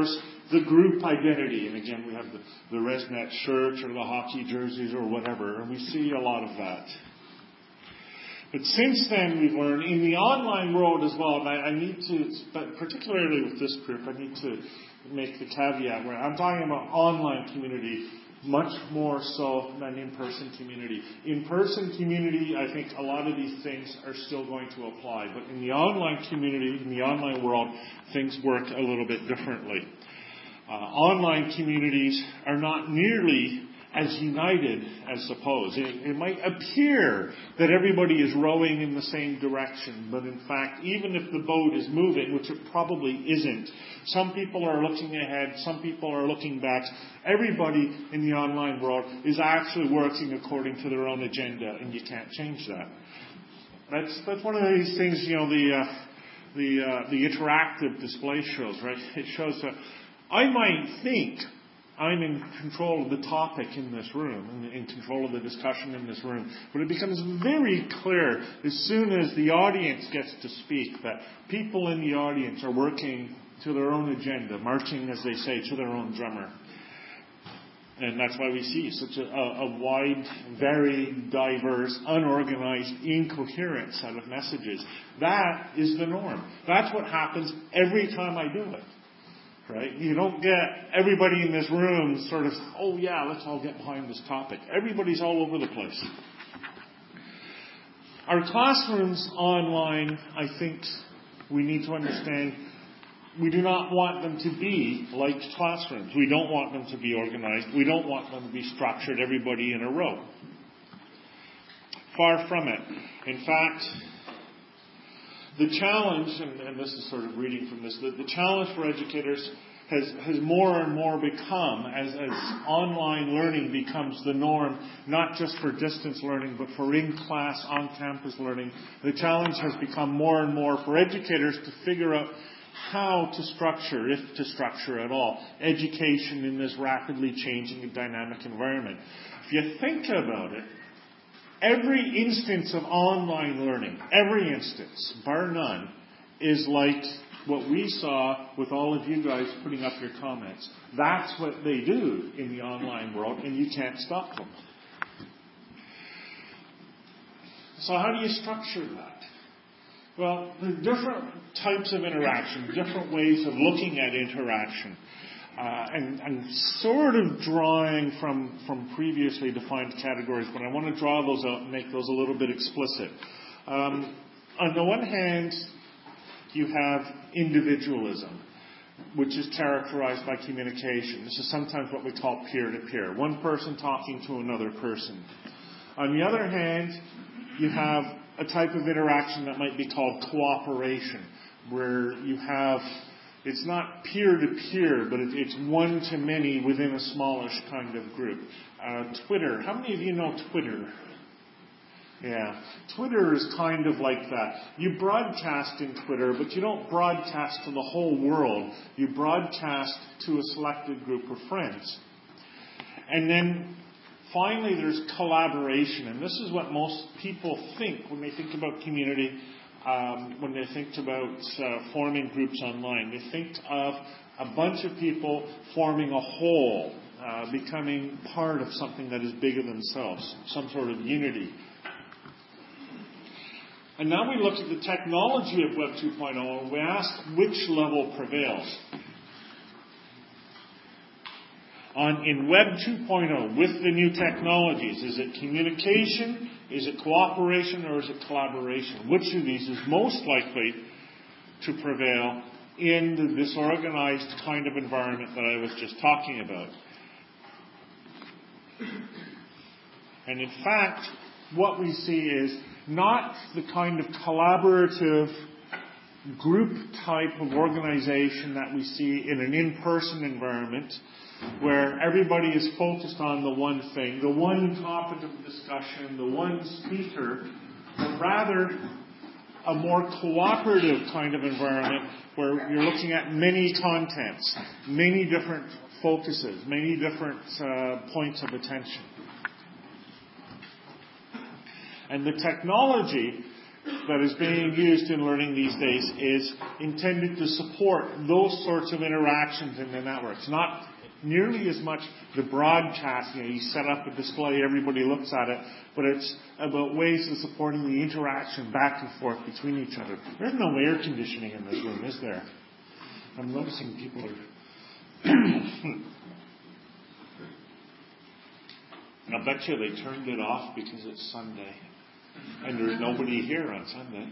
the group identity. And again, we have the, the ResNet shirt or the hockey jerseys or whatever, and we see a lot of that. But since then, we've learned in the online world as well, and I, I need to, but particularly with this group, I need to make the caveat where I'm talking about online community much more so than in-person community. In-person community, I think a lot of these things are still going to apply. But in the online community, in the online world, things work a little bit differently. Uh, online communities are not nearly as united as suppose. It, it might appear that everybody is rowing in the same direction, but in fact, even if the boat is moving, which it probably isn't, some people are looking ahead, some people are looking back. Everybody in the online world is actually working according to their own agenda, and you can't change that. That's that's one of these things, you know, the uh, the uh, the interactive display shows, right? It shows that I might think I'm in control of the topic in this room, and in control of the discussion in this room. But it becomes very clear as soon as the audience gets to speak that people in the audience are working to their own agenda, marching, as they say, to their own drummer. And that's why we see such a, a, a wide, very diverse, unorganized, incoherent set of messages. That is the norm. That's what happens every time I do it. Right? You don't get everybody in this room sort of, oh yeah, let's all get behind this topic. Everybody's all over the place. Our classrooms online, I think we need to understand, we do not want them to be like classrooms. We don't want them to be organized. We don't want them to be structured, everybody in a row. Far from it. In fact, the challenge, and, and this is sort of reading from this, the, the challenge for educators has, has more and more become, as, as online learning becomes the norm, not just for distance learning, but for in-class, on-campus learning, the challenge has become more and more for educators to figure out how to structure, if to structure at all, education in this rapidly changing and dynamic environment. If you think about it, every instance of online learning, every instance, bar none, is like what we saw with all of you guys putting up your comments. That's what they do in the online world, and you can't stop them. So how do you structure that? Well, there are different types of interaction, different ways of looking at interaction. Uh, and, and sort of drawing from, from previously defined categories, but I want to draw those out and make those a little bit explicit. Um, on the one hand, you have individualism, which is characterized by communication. This is sometimes what we call peer-to-peer, one person talking to another person. On the other hand, you have a type of interaction that might be called cooperation, where you have it's not peer-to-peer, but it, it's one-to-many within a smallish kind of group. Uh, Twitter. How many of you know Twitter? Yeah. Twitter is kind of like that. You broadcast in Twitter, but you don't broadcast to the whole world. You broadcast to a selected group of friends. And then finally there's collaboration. And this is what most people think when they think about community. Um, when they think about uh, forming groups online, they think of a bunch of people forming a whole, uh, becoming part of something that is bigger than themselves, some sort of unity. And now we look at the technology of Web two point oh and we ask which level prevails. On, in Web two point oh, with the new technologies, is it communication, is it cooperation, or is it collaboration? Which of these is most likely to prevail in the disorganized kind of environment that I was just talking about? And in fact, what we see is not the kind of collaborative group type of organization that we see in an in-person environment, where everybody is focused on the one thing, the one topic of discussion, the one speaker, but rather a more cooperative kind of environment where you're looking at many contents, many different focuses, many different uh, points of attention. And the technology that is being used in learning these days is intended to support those sorts of interactions in the networks. Not nearly as much the broadcast, you know, you set up a display, everybody looks at it, but it's about ways of supporting the interaction back and forth between each other. There's no air conditioning in this room, is there? I'm noticing people are... I bet you they turned it off because it's Sunday. And there's nobody here on Sunday.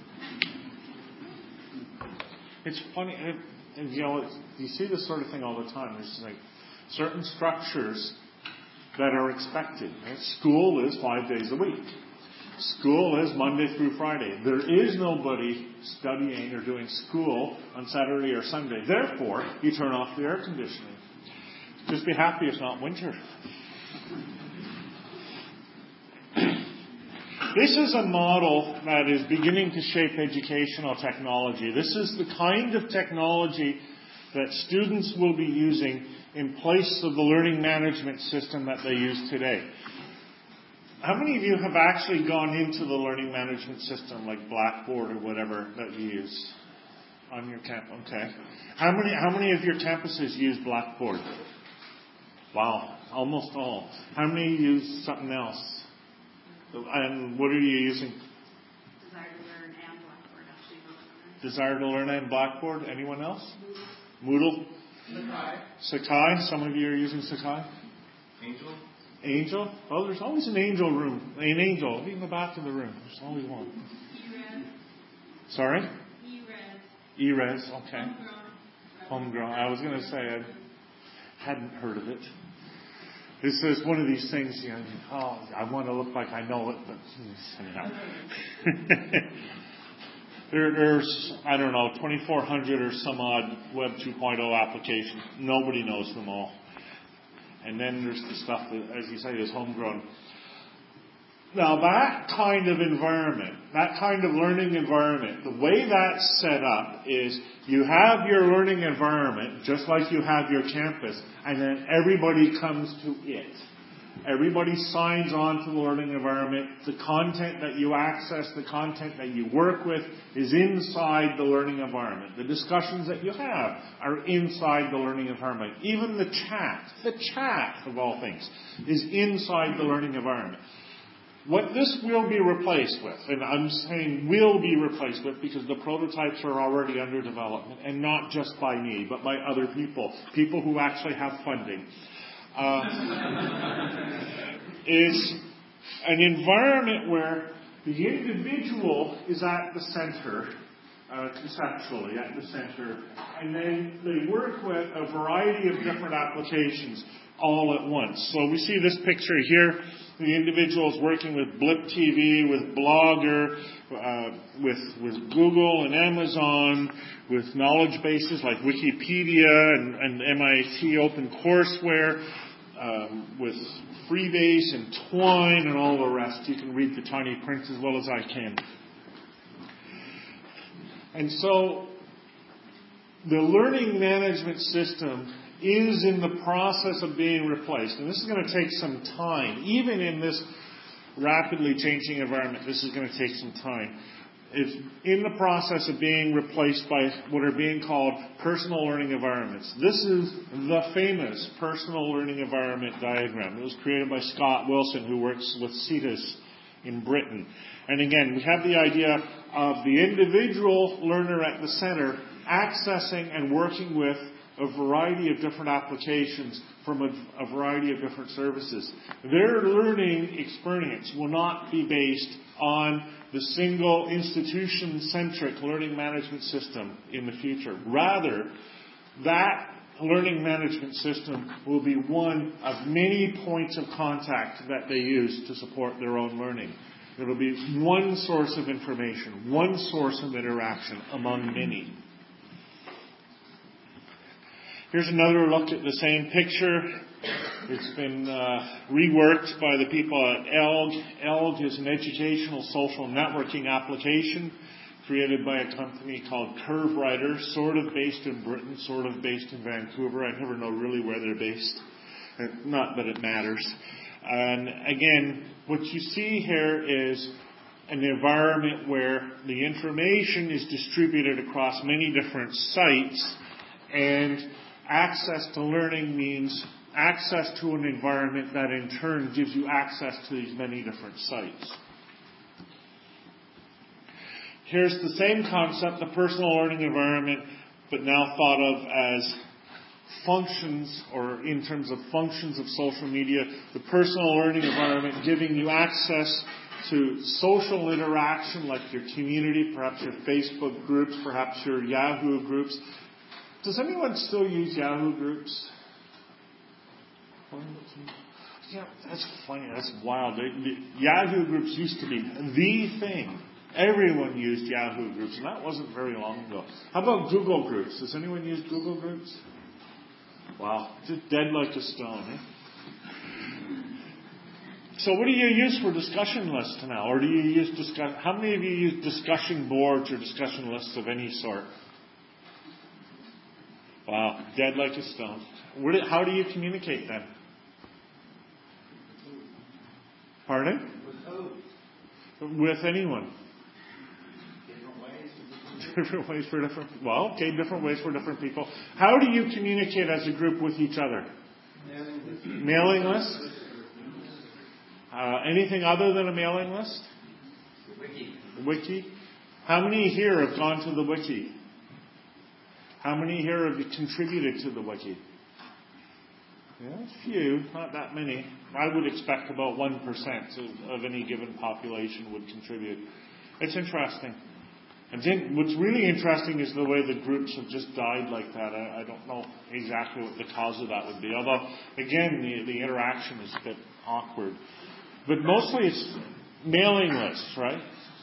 It's funny, and, and you know, it's, you see this sort of thing all the time. There's like certain structures that are expected. Right? School is five days a week. School is Monday through Friday. There is nobody studying or doing school on Saturday or Sunday. Therefore, you turn off the air conditioning. Just be happy it's not winter. This is a model that is beginning to shape educational technology. This is the kind of technology that students will be using in place of the learning management system that they use today. How many of you have actually gone into the learning management system like Blackboard or whatever that you use on your camp? Okay. How many, how many of your campuses use Blackboard? Wow, almost all. How many use something else? And what are you using? Desire to Learn and Blackboard, actually. Desire to Learn and Blackboard. Anyone else? Moodle? Sakai. Sakai. Some of you are using Sakai. Angel. Angel? Oh, there's always an Angel room. An Angel in the back of the room. There's always one. E-Res. Sorry? E-Res. E-Res. Okay. Homegrown. Homegrown. I was going to say I hadn't heard of it. This is one of these things, you know, oh, I want to look like I know it, but anyhow. there, there's, I don't know, twenty-four hundred or some odd Web two point oh applications. Nobody knows them all. And then there's the stuff that, as you say, is homegrown. Now, that kind of environment, that kind of learning environment, the way that's set up is you have your learning environment, just like you have your campus, and then everybody comes to it. Everybody signs on to the learning environment. The content that you access, the content that you work with is inside the learning environment. The discussions that you have are inside the learning environment. Even the chat, the chat of all things, is inside the learning environment. What this will be replaced with, and I'm saying will be replaced with because the prototypes are already under development, and not just by me, but by other people, people who actually have funding, uh, is an environment where the individual is at the center, uh, conceptually at the center, and then they work with a variety of different applications all at once. So we see this picture here. The individual is working with Blip T V, with Blogger, uh, with with Google and Amazon, with knowledge bases like Wikipedia and, and M I T OpenCourseWare, um, with Freebase and Twine and all the rest. You can read the tiny print as well as I can. And so the learning management system is in the process of being replaced. And this is going to take some time. Even in this rapidly changing environment, this is going to take some time. It's in the process of being replaced by what are being called personal learning environments. This is the famous personal learning environment diagram. It was created by Scott Wilson, who works with CETIS in Britain. And again, we have the idea of the individual learner at the center accessing and working with a variety of different applications from a, a variety of different services. Their learning experience will not be based on the single institution-centric learning management system in the future. Rather, that learning management system will be one of many points of contact that they use to support their own learning. It will be one source of information, one source of interaction among many. Here's another look at the same picture. It's been uh, reworked by the people at E L G. E L G is an educational social networking application created by a company called CurveWriter, sort of based in Britain, sort of based in Vancouver. I never know really where they're based. Not that it matters. And again, what you see here is an environment where the information is distributed across many different sites, and access to learning means access to an environment that in turn gives you access to these many different sites. Here's the same concept, the personal learning environment, but now thought of as functions, or in terms of functions of social media. The personal learning environment giving you access to social interaction like your community, perhaps your Facebook groups, perhaps your Yahoo groups. Does anyone still use Yahoo groups? Yeah, that's funny. That's wild. Yahoo groups used to be the thing. Everyone used Yahoo groups, and that wasn't very long ago. How about Google groups? Does anyone use Google groups? Wow, just dead like a stone. Eh? So, what do you use for discussion lists now, or do you use discuss? How many of you use discussion boards or discussion lists of any sort? Wow, dead like a stone. Where do, how do you communicate then? Pardon? With anyone. Different ways for different. Well, okay, different ways for different people. How do you communicate as a group with each other? Mailing list. Uh, anything other than a mailing list? Wiki. Wiki. How many here have gone to the wiki? How many here have contributed to the wiki? Yeah, a few, not that many. I would expect about one percent of, of any given population would contribute. It's interesting. And then what's really interesting is the way the groups have just died like that. I, I don't know exactly what the cause of that would be. Although, again, the, the interaction is a bit awkward. But mostly it's mailing lists, right?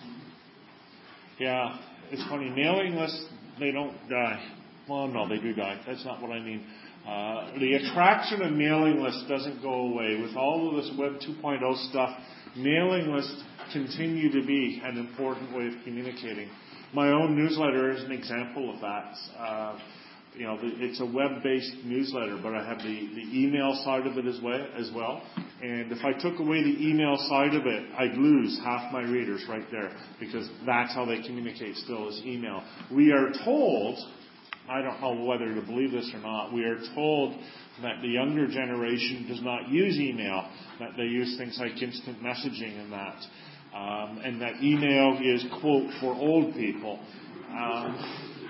Yeah, it's funny. Mailing lists, they don't die. Well, no, they do die. That's not what I mean. Uh, the attraction of mailing lists doesn't go away. With all of this Web two point oh stuff, mailing lists continue to be an important way of communicating. My own newsletter is an example of that. Uh, you know, it's a web-based newsletter, but I have the, the email side of it as well, as well. And if I took away the email side of it, I'd lose half my readers right there, because that's how they communicate still, is email. We are told, I don't know whether to believe this or not, we are told that the younger generation does not use email, that they use things like instant messaging and that. Um, and that email is, quote, for old people. Um,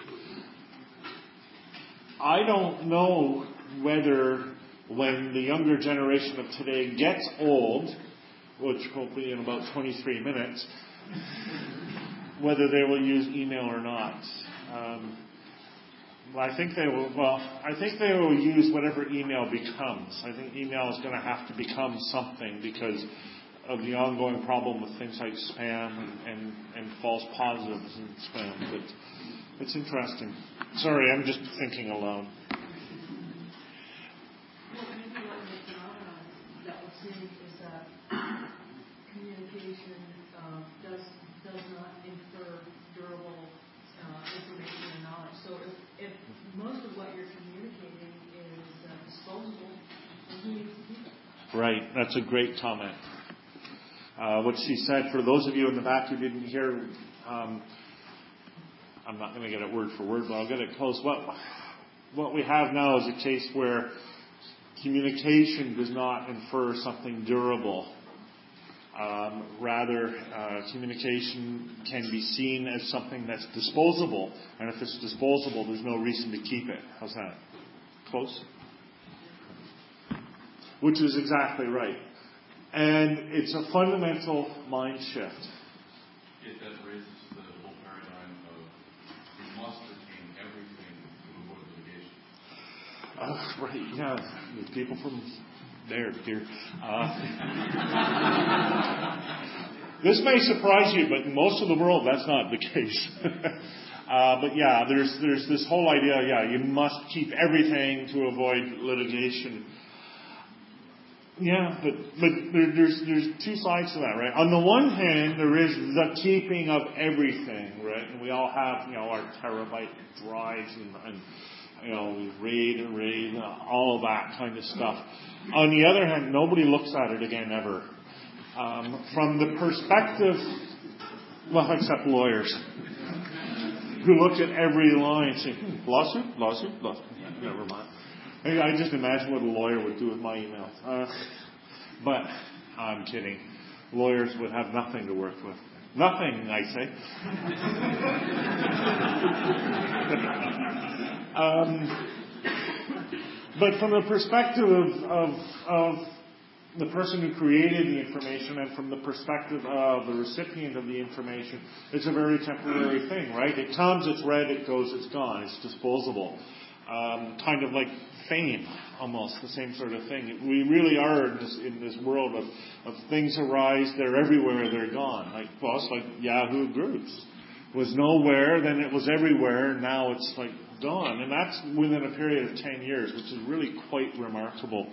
I don't know whether when the younger generation of today gets old, which will be in about twenty-three minutes, whether they will use email or not. Um, I think they will. Well, I think they will use whatever email becomes. I think email is going to have to become something because of the ongoing problem with things like spam and, and, and false positives in spam. But it's interesting. Sorry, I'm just thinking alone. Well, maybe one of the phenomena that we're seeing is that communication uh, does does not infer durable uh, information and knowledge. So if, if most of what you're communicating is uh, disposable, then who needs to keep it? Right. That's a great comment. Uh, what she said, for those of you in the back who didn't hear, um, I'm not going to get it word for word, but I'll get it close. What, what we have now is a case where communication does not infer something durable. Um, rather, uh, communication can be seen as something that's disposable, and if it's disposable, there's no reason to keep it. How's that? Close? Which is exactly right. And it's a fundamental mind shift. It that raises the whole paradigm of we must retain everything to avoid litigation. Oh, right, yeah. The people from there, dear. Uh, this may surprise you, but in most of the world, that's not the case. uh, but yeah, there's there's this whole idea, yeah, you must keep everything to avoid litigation. Yeah, but but there, there's there's two sides to that, right? On the one hand, there is the keeping of everything, right? And we all have, you know, our terabyte drives and, and you know, we read and read, all of that kind of stuff. On the other hand, nobody looks at it again ever. Um, from the perspective Well, except lawyers who looked at every line and say, hmm, lawsuit, lawsuit, lawsuit. Never mind. I just imagine what a lawyer would do with my email. Uh, but I'm kidding. Lawyers would have nothing to work with. Nothing, I say. um, but from the perspective of, of, of the person who created the information and from the perspective of the recipient of the information, it's a very temporary thing, right? It comes, it's read, it goes, it's gone. It's disposable. Um, kind of like fame, almost, the same sort of thing. We really are in this, in this world of, of things arise, they're everywhere, they're gone. Like, well, it's like Yahoo Groups. It was nowhere, then it was everywhere, now it's like gone. And that's within a period of ten years, which is really quite remarkable.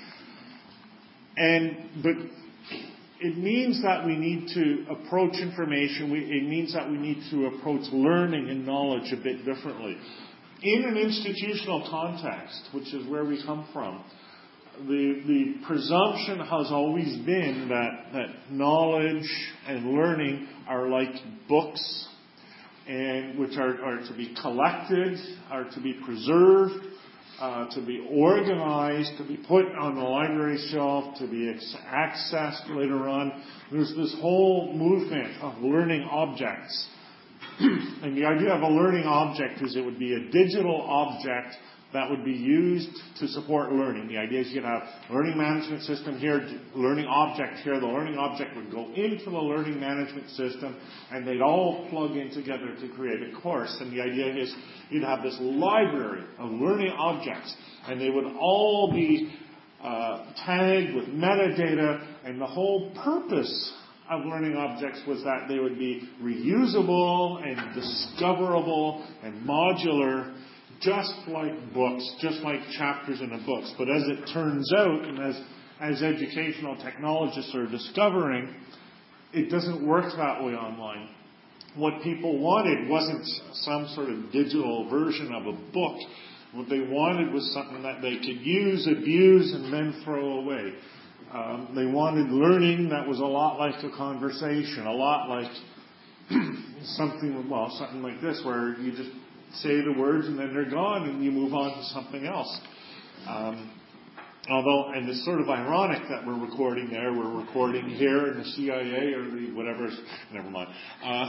And, but it means that we need to approach information, we, it means that we need to approach learning and knowledge a bit differently. In an institutional context, which is where we come from, the, the presumption has always been that, that knowledge and learning are like books, and which are, are to be collected, are to be preserved, uh, to be organized, to be put on the library shelf, to be ex- accessed later on. There's this whole movement of learning objects. And the idea of a learning object is it would be a digital object that would be used to support learning. The idea is you'd have learning management system here, learning object here. The learning object would go into the learning management system, and they'd all plug in together to create a course. And the idea is you'd have this library of learning objects, and they would all be uh, tagged with metadata, and the whole purpose of learning objects was that they would be reusable and discoverable and modular, just like books, just like chapters in a book. But as it turns out, and as, as educational technologists are discovering, it doesn't work that way online. What people wanted wasn't some sort of digital version of a book. What they wanted was something that they could use, abuse, and then throw away. Um, they wanted learning that was a lot like a conversation, a lot like something, well, something like this, where you just say the words and then they're gone and you move on to something else. Um, although, and it's sort of ironic that we're recording there, we're recording here in the C I A or the whatever, never mind. Uh,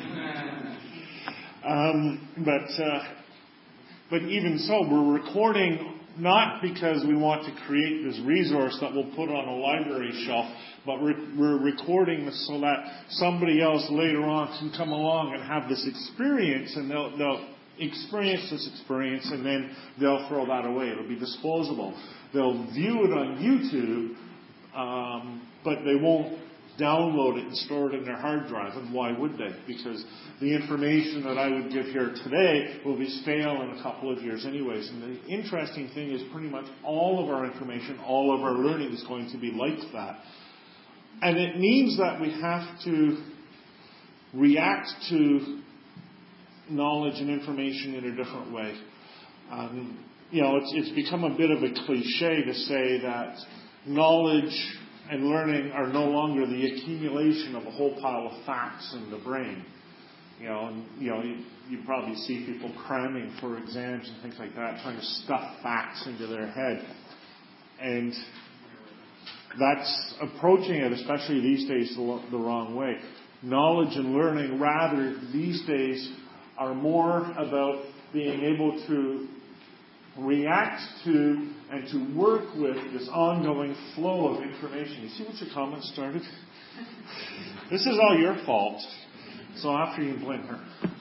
um, but, uh, but even so, we're recording not because we want to create this resource that we'll put on a library shelf, but we're, we're recording this so that somebody else later on can come along and have this experience, and they'll, they'll experience this experience, and then they'll throw that away. It'll be disposable. They'll view it on YouTube, um, but they won't download it and store it in their hard drive. And why would they? Because the information that I would give here today will be stale in a couple of years anyways. And the interesting thing is pretty much all of our information, all of our learning is going to be like that. And it means that we have to react to knowledge and information in a different way. Um, you know, it's, it's become a bit of a cliche to say that knowledge and learning are no longer the accumulation of a whole pile of facts in the brain. You know, and, you know, you, you probably see people cramming for exams and things like that, trying to stuff facts into their head. And that's approaching it, especially these days, the, the wrong way. Knowledge and learning, rather, these days, are more about being able to react to and to work with this ongoing flow of information. You see what your comment started? This is all your fault. So after you blame her.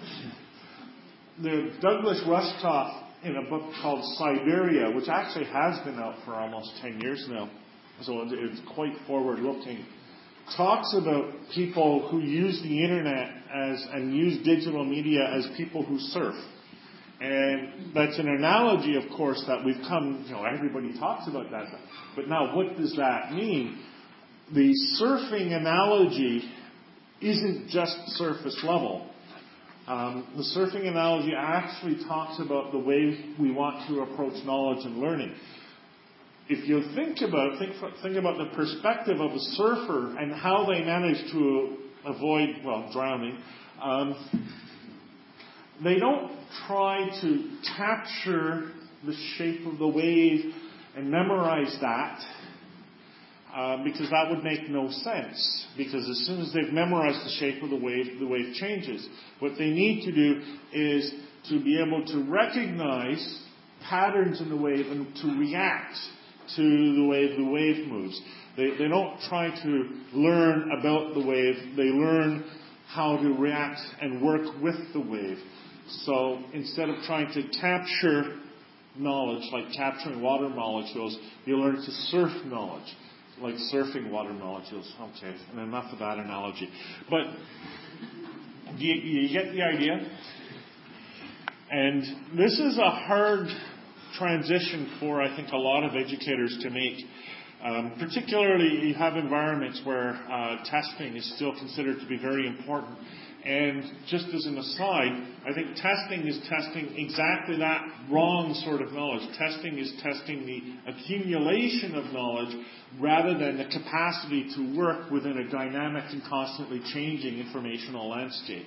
The Douglas Rushkoff, in a book called Siberia, which actually has been out for almost ten years now, so it's quite forward-looking, talks about people who use the internet as and use digital media as people who surf. And that's an analogy, of course, that we've come, you know, everybody talks about that. But now what does that mean? The surfing analogy isn't just surface level. Um, the surfing analogy actually talks about the way we want to approach knowledge and learning. If you think about it, think, think about the perspective of a surfer and how they manage to avoid, well, drowning, um, they don't try to capture the shape of the wave and memorize that, uh, because that would make no sense. Because as soon as they've memorized the shape of the wave, the wave changes. What they need to do is to be able to recognize patterns in the wave and to react to the way the wave moves. They, they don't try to learn about the wave. They learn how to react and work with the wave. So instead of trying to capture knowledge, like capturing water molecules, you learn to surf knowledge, like surfing water molecules. Okay, and enough of that analogy. But you, you get the idea? And this is a hard transition for, I think, a lot of educators to make. Um, particularly, you have environments where uh, testing is still considered to be very important. And just as an aside, I think testing is testing exactly that wrong sort of knowledge. Testing is testing the accumulation of knowledge rather than the capacity to work within a dynamic and constantly changing informational landscape.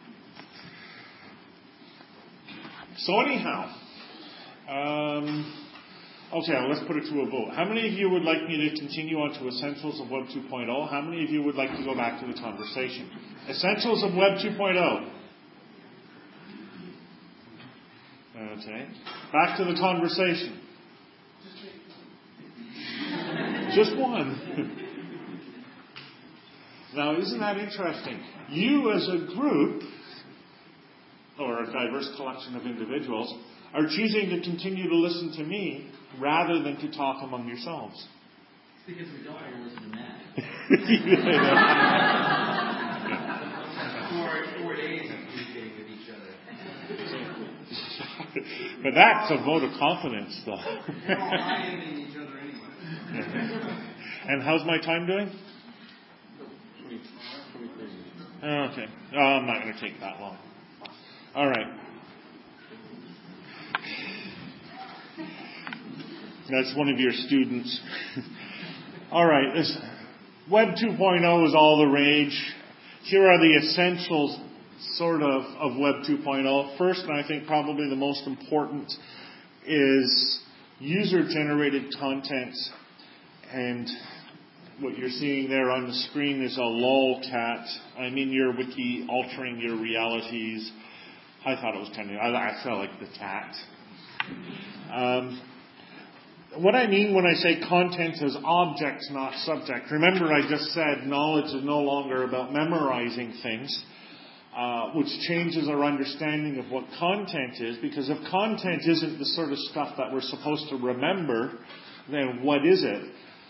So anyhow, um, okay, well, let's put it to a vote. How many of you would like me to continue on to Essentials of Web two point oh? How many of you would like to go back to the conversation? Essentials of Web two point oh. Okay. Back to the conversation. Just one. Now, isn't that interesting? You as a group, or a diverse collection of individuals, are choosing to continue to listen to me rather than to talk among yourselves. It's because we don't want to listen to Matt. four, four days of communicating with each other. But that's a vote of confidence, though. We're all hiding each other anyway. And how's my time doing? Okay. Oh, I'm not going to take that long. All right. That's one of your students. All right. This Web two point oh is all the rage. Here are the essentials, sort of, of Web two point oh. First, and I think probably the most important, is user-generated content. And what you're seeing there on the screen is a lolcat. I'm in your wiki, altering your realities. I thought it was kind of, I, I felt like the cat. Um, what I mean when I say content is objects, not subject. Remember, I just said knowledge is no longer about memorizing things, uh, which changes our understanding of what content is. Because if content isn't the sort of stuff that we're supposed to remember, then what is it?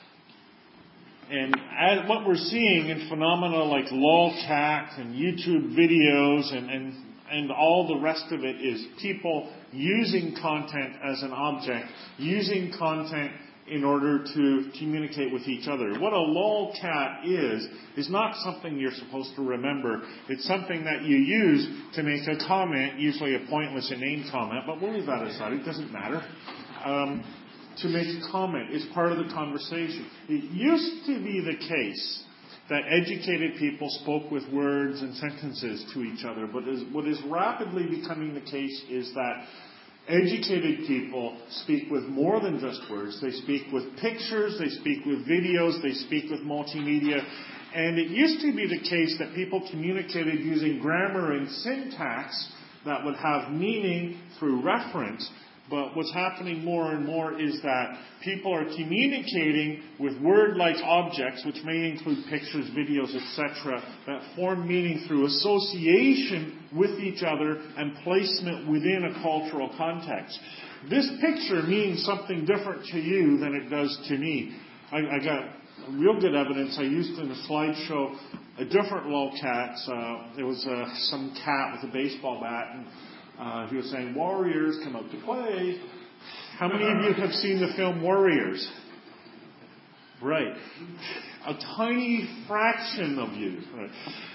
And as what we're seeing in phenomena like lolcat and YouTube videos and, and And all the rest of it is people using content as an object, using content in order to communicate with each other. What a lolcat is, is not something you're supposed to remember. It's something that you use to make a comment, usually a pointless, inane comment, but we'll leave that aside. It doesn't matter. Um, to make a comment is part of the conversation. It used to be the case that educated people spoke with words and sentences to each other. But is, what is rapidly becoming the case is that educated people speak with more than just words. They speak with pictures, they speak with videos, they speak with multimedia. And it used to be the case that people communicated using grammar and syntax that would have meaning through reference. But what's happening more and more is that people are communicating with word-like objects, which may include pictures, videos, et cetera, that form meaning through association with each other and placement within a cultural context. This picture means something different to you than it does to me. I, I got real good evidence. I used in a slideshow a different lolcat. Uh, there was uh, some cat with a baseball bat, and Uh, he was saying, Warriors come out to play. How many of you have seen the film Warriors? Right. A tiny fraction of you. Right.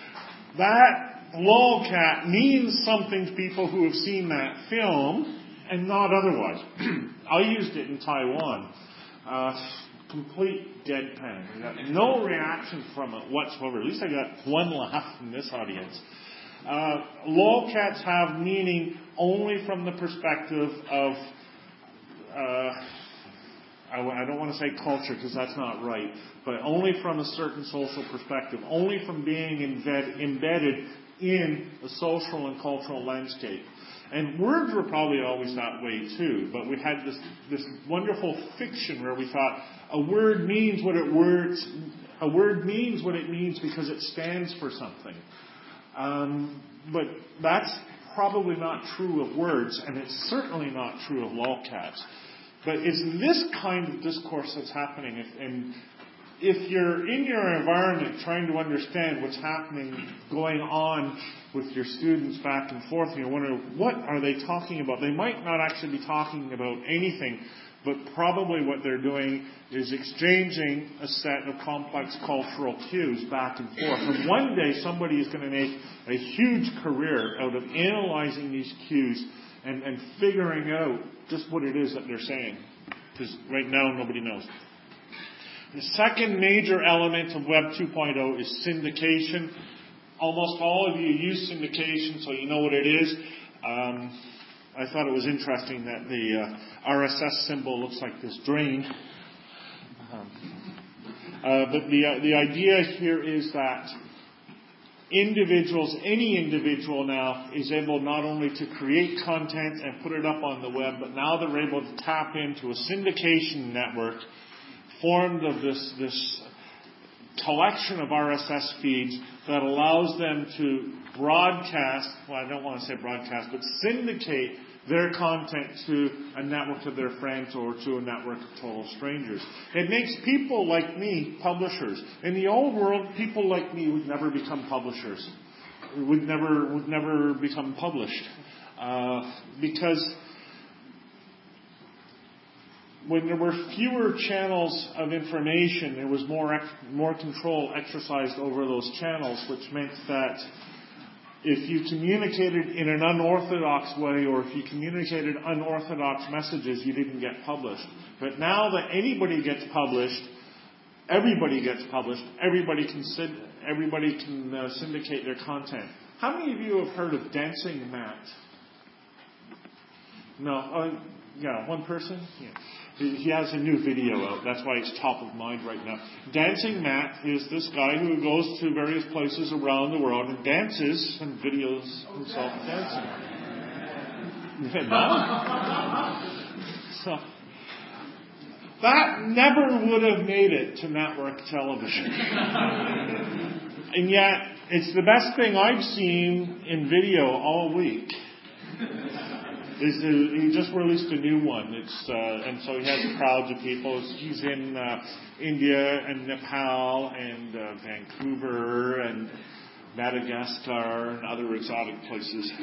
That lolcat means something to people who have seen that film and not otherwise. I used it in Taiwan. Uh, complete deadpan. I got no reaction from it whatsoever. At least I got one laugh from this audience. Uh, lolcats have meaning only from the perspective of, uh, I, I don't want to say culture because that's not right, but only from a certain social perspective, only from being embed, embedded in a social and cultural landscape. And words were probably always that way too, but we had this, this wonderful fiction where we thought a word means what it words, a word means what it means because it stands for something. Um, but that's probably not true of words, and it's certainly not true of lolcats. But it's this kind of discourse that's happening. If, and if you're in your environment trying to understand what's happening, going on with your students back and forth, and you wonder, what are they talking about? They might not actually be talking about anything, but probably what they're doing is exchanging a set of complex cultural cues back and forth. And one day somebody is going to make a huge career out of analyzing these cues and, and figuring out just what it is that they're saying. Because right now nobody knows. The second major element of Web two point oh is syndication. Almost all of you use syndication, so you know what it is. Um, I thought it was interesting that the uh, R S S symbol looks like this drain. Um, uh, but the uh, the idea here is that individuals, any individual now, is able not only to create content and put it up on the web, but now they're able to tap into a syndication network formed of this this collection of R S S feeds that allows them to broadcast, well, I don't want to say broadcast, but syndicate their content to a network of their friends or to a network of total strangers. It makes people like me publishers. In the old world, people like me would never become publishers, would never would never become published, uh, because when there were fewer channels of information, there was more more control exercised over those channels, which meant that if you communicated in an unorthodox way or if you communicated unorthodox messages, you didn't get published. But now that anybody gets published, everybody gets published, everybody can syn- everybody can uh, syndicate their content. How many of you have heard of Dancing Matt? No? Uh, yeah, one person? Yeah. He has a new video out. That's why it's top of mind right now. Dancing Matt is this guy who goes to various places around the world and dances and videos himself dancing. So that never would have made it to network television. And yet, it's the best thing I've seen in video all week. Is a, he just released a new one. It's uh, and so he has crowds of people. He's in uh, India and Nepal and uh, Vancouver and Madagascar and other exotic places.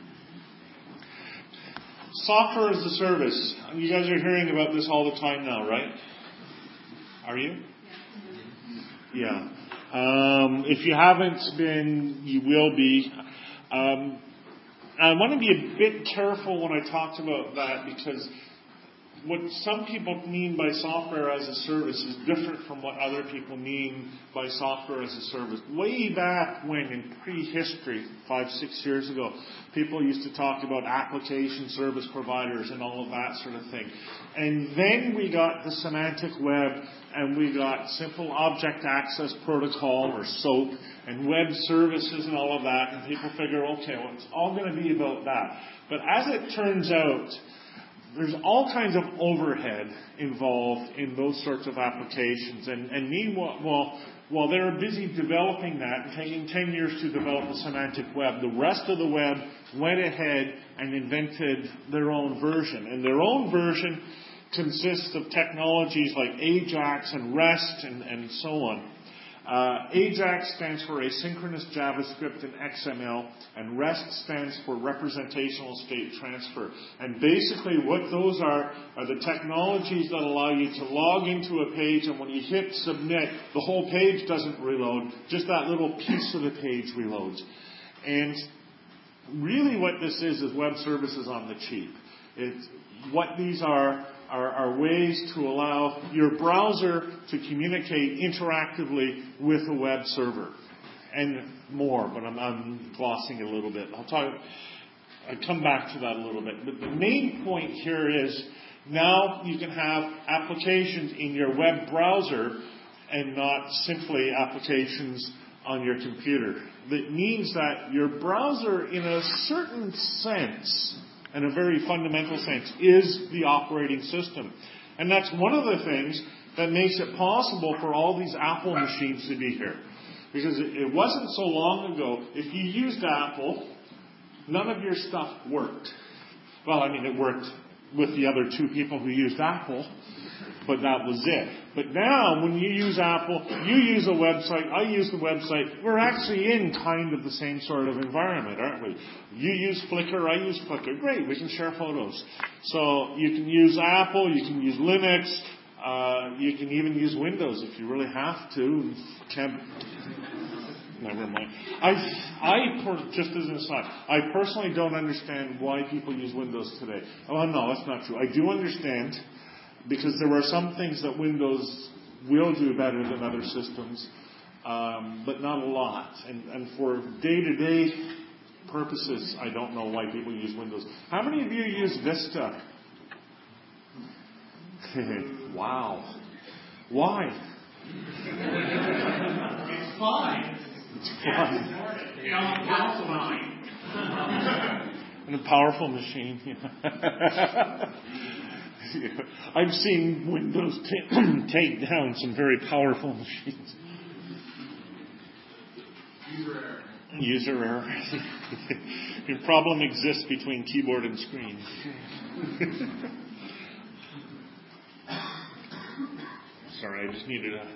Software as a service. You guys are hearing about this all the time now, right? Are you? Yeah. Um, if you haven't been, you will be. Um, I want to be a bit careful when I talk about that because what some people mean by software as a service is different from what other people mean by software as a service. Way back when, in prehistory, five, six years ago, people used to talk about application service providers and all of that sort of thing. And then we got the semantic web and we got Simple Object Access Protocol, or SOAP, and web services and all of that, and people figure, okay, well, it's all going to be about that. But as it turns out, there's all kinds of overhead involved in those sorts of applications. And, and meanwhile, well, while they were busy developing that and taking ten years to develop the semantic web, the rest of the web went ahead and invented their own version. And their own version consists of technologies like AJAX and REST and, and so on. Uh, AJAX stands for Asynchronous JavaScript and X M L, and REST stands for Representational State Transfer. And basically what those are are the technologies that allow you to log into a page, and when you hit submit, the whole page doesn't reload, just that little piece of the page reloads. And really what this is is web services on the cheap. It's, what these are are, are ways to allow your browser to communicate interactively with a web server. And more, but I'm, I'm glossing a little bit. I'll talk, I'll come back to that a little bit. But the main point here is now you can have applications in your web browser and not simply applications on your computer. That means that your browser, in a certain sense, in a very fundamental sense, is the operating system. And that's one of the things that makes it possible for all these Apple machines to be here. Because it wasn't so long ago, if you used Apple, none of your stuff worked. Well, I mean, it worked with the other two people who used Apple, but that was it. But now, when you use Apple, you use a website, I use the website, we're actually in kind of the same sort of environment, aren't we? You use Flickr, I use Flickr. Great, we can share photos. So you can use Apple, you can use Linux, uh, you can even use Windows if you really have to. Can't, never mind. I, I per, just as an aside, I personally don't understand why people use Windows today. Oh, no, that's not true. I do understand, because there are some things that Windows will do better than other systems, um, but not a lot. And, and for day-to-day purposes, I don't know why people use Windows. How many of you use Vista? Wow. Why? It's fine. It's fine. Yeah, also fine. And a powerful machine. I've seen Windows t- take down some very powerful machines. User error. User error. The problem exists between keyboard and screen. Sorry, I just needed a...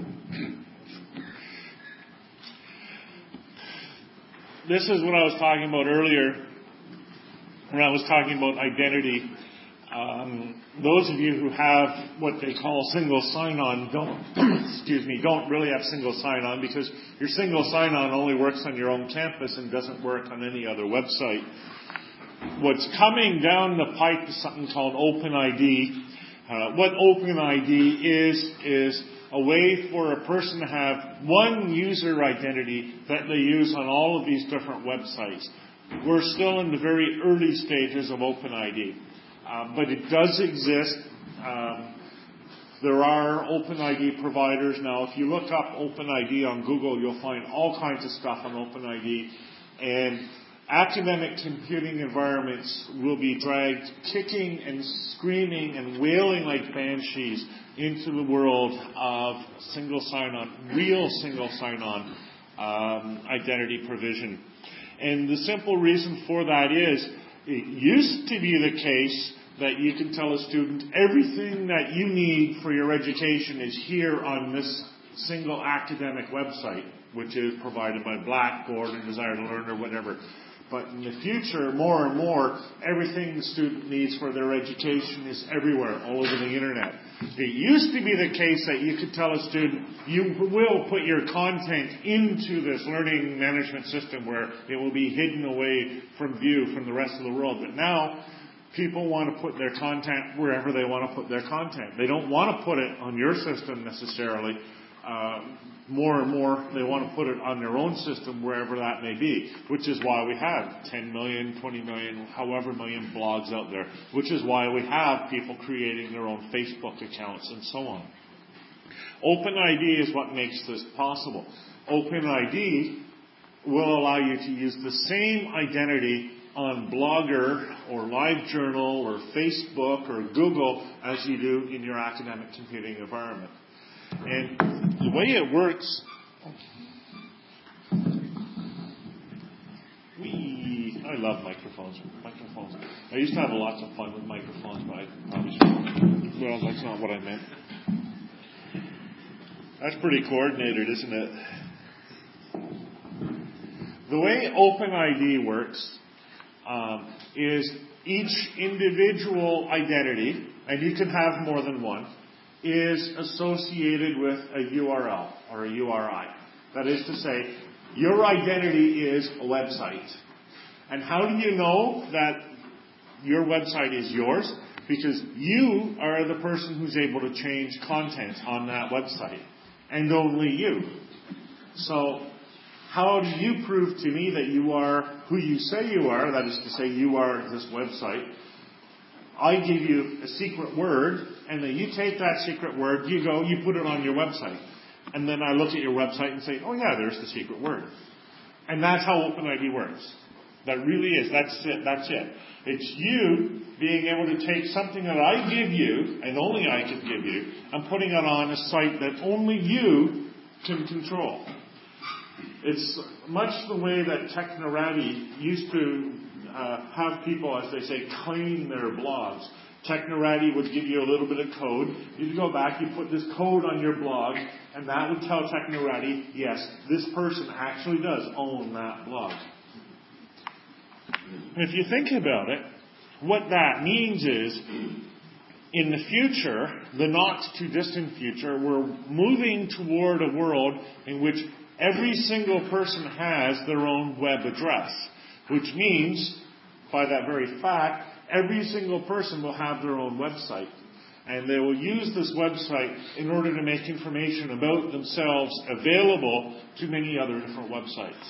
This is what I was talking about earlier when I was talking about identity. Um, those of you who have what they call single sign-on don't, excuse me, don't really have single sign-on, because your single sign-on only works on your own campus and doesn't work on any other website. What's coming down the pipe is something called OpenID. Uh, what OpenID is, is a way for a person to have one user identity that they use on all of these different websites. We're still in the very early stages of OpenID. Uh, but it does exist. Um, there are OpenID providers. Now, if you look up OpenID on Google, you'll find all kinds of stuff on OpenID. And academic computing environments will be dragged kicking and screaming and wailing like banshees into the world of single sign-on, real single sign-on um, identity provision. And the simple reason for that is, it used to be the case that you can tell a student everything that you need for your education is here on this single academic website, which is provided by Blackboard and Desire to Learn or whatever. But in the future, more and more, everything the student needs for their education is everywhere, all over the internet. It used to be the case that you could tell a student, you will put your content into this learning management system where it will be hidden away from view from the rest of the world. But now, people want to put their content wherever they want to put their content. They don't want to put it on your system necessarily. Uh, more and more, they want to put it on their own system, wherever that may be, which is why we have ten million, twenty million, however million blogs out there, which is why we have people creating their own Facebook accounts and so on. OpenID is what makes this possible. OpenID will allow you to use the same identity on Blogger or LiveJournal or Facebook or Google as you do in your academic computing environment. And the way it works, we, I love microphones. Microphones. I used to have lots of fun with microphones, but I probably shouldn't. Well, that's not what I meant. That's pretty coordinated, isn't it? The way OpenID works um, is each individual identity, and you can have more than one, is associated with a U R L or a U R I. That is to say, your identity is a website. And how do you know that your website is yours? because you are the person who's able to change content on that website, and only you. So how do you prove to me that you are who you say you are? That is to say, you are this website. I give you a secret word, and then you take that secret word, you go, you put it on your website. And then I look at your website and say, oh yeah, there's the secret word. And that's how OpenID works. That really is. That's it. That's it. It's you being able to take something that I give you, and only I can give you, and putting it on a site that only you can control. It's much the way that Technorati used to uh, have people, as they say, claim their blogs. Technorati would give you a little bit of code. You'd go back, you put this code on your blog, and that would tell Technorati, yes, this person actually does own that blog. And if you think about it, what that means is, in the future, the not too distant future, we're moving toward a world in which every single person has their own web address, which means, by that very fact, every single person will have their own website. And they will use this website in order to make information about themselves available to many other different websites.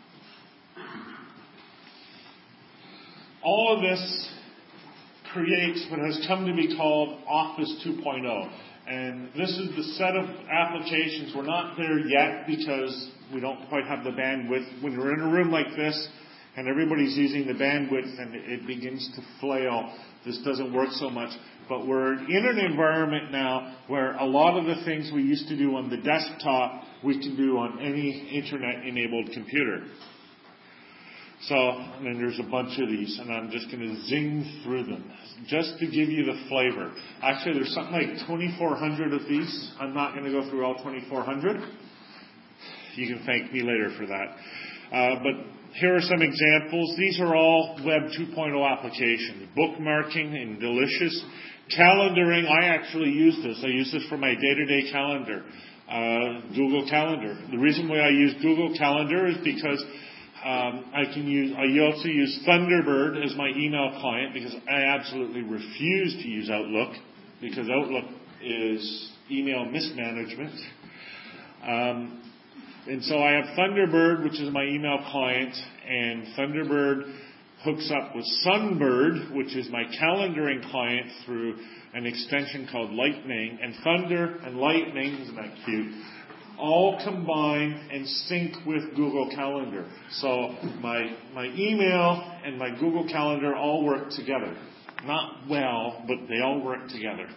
All of this creates what has come to be called Office two point oh. And this is the set of applications. We're not there yet because we don't quite have the bandwidth. When you're in a room like this and everybody's using the bandwidth and it begins to flail, this doesn't work so much. But we're in an environment now where a lot of the things we used to do on the desktop, we can do on any internet-enabled computer. So, and then there's a bunch of these, and I'm just going to zing through them, just to give you the flavor. Actually, there's something like twenty-four hundred of these. I'm not going to go through all twenty-four hundred. You can thank me later for that. Uh, but here are some examples. These are all Web two point oh applications. Bookmarking in Delicious. Calendaring, I actually use this. I use this for my day-to-day calendar. Uh, Google Calendar. The reason why I use Google Calendar is because Um, I can use. I also use Thunderbird as my email client because I absolutely refuse to use Outlook because Outlook is email mismanagement. Um, and so I have Thunderbird, which is my email client, and Thunderbird hooks up with Sunbird, which is my calendaring client through an extension called Lightning. And Thunder and Lightning, isn't that cute? All combine and sync with Google Calendar. So my my email and my Google Calendar all work together. Not well, but they all work together.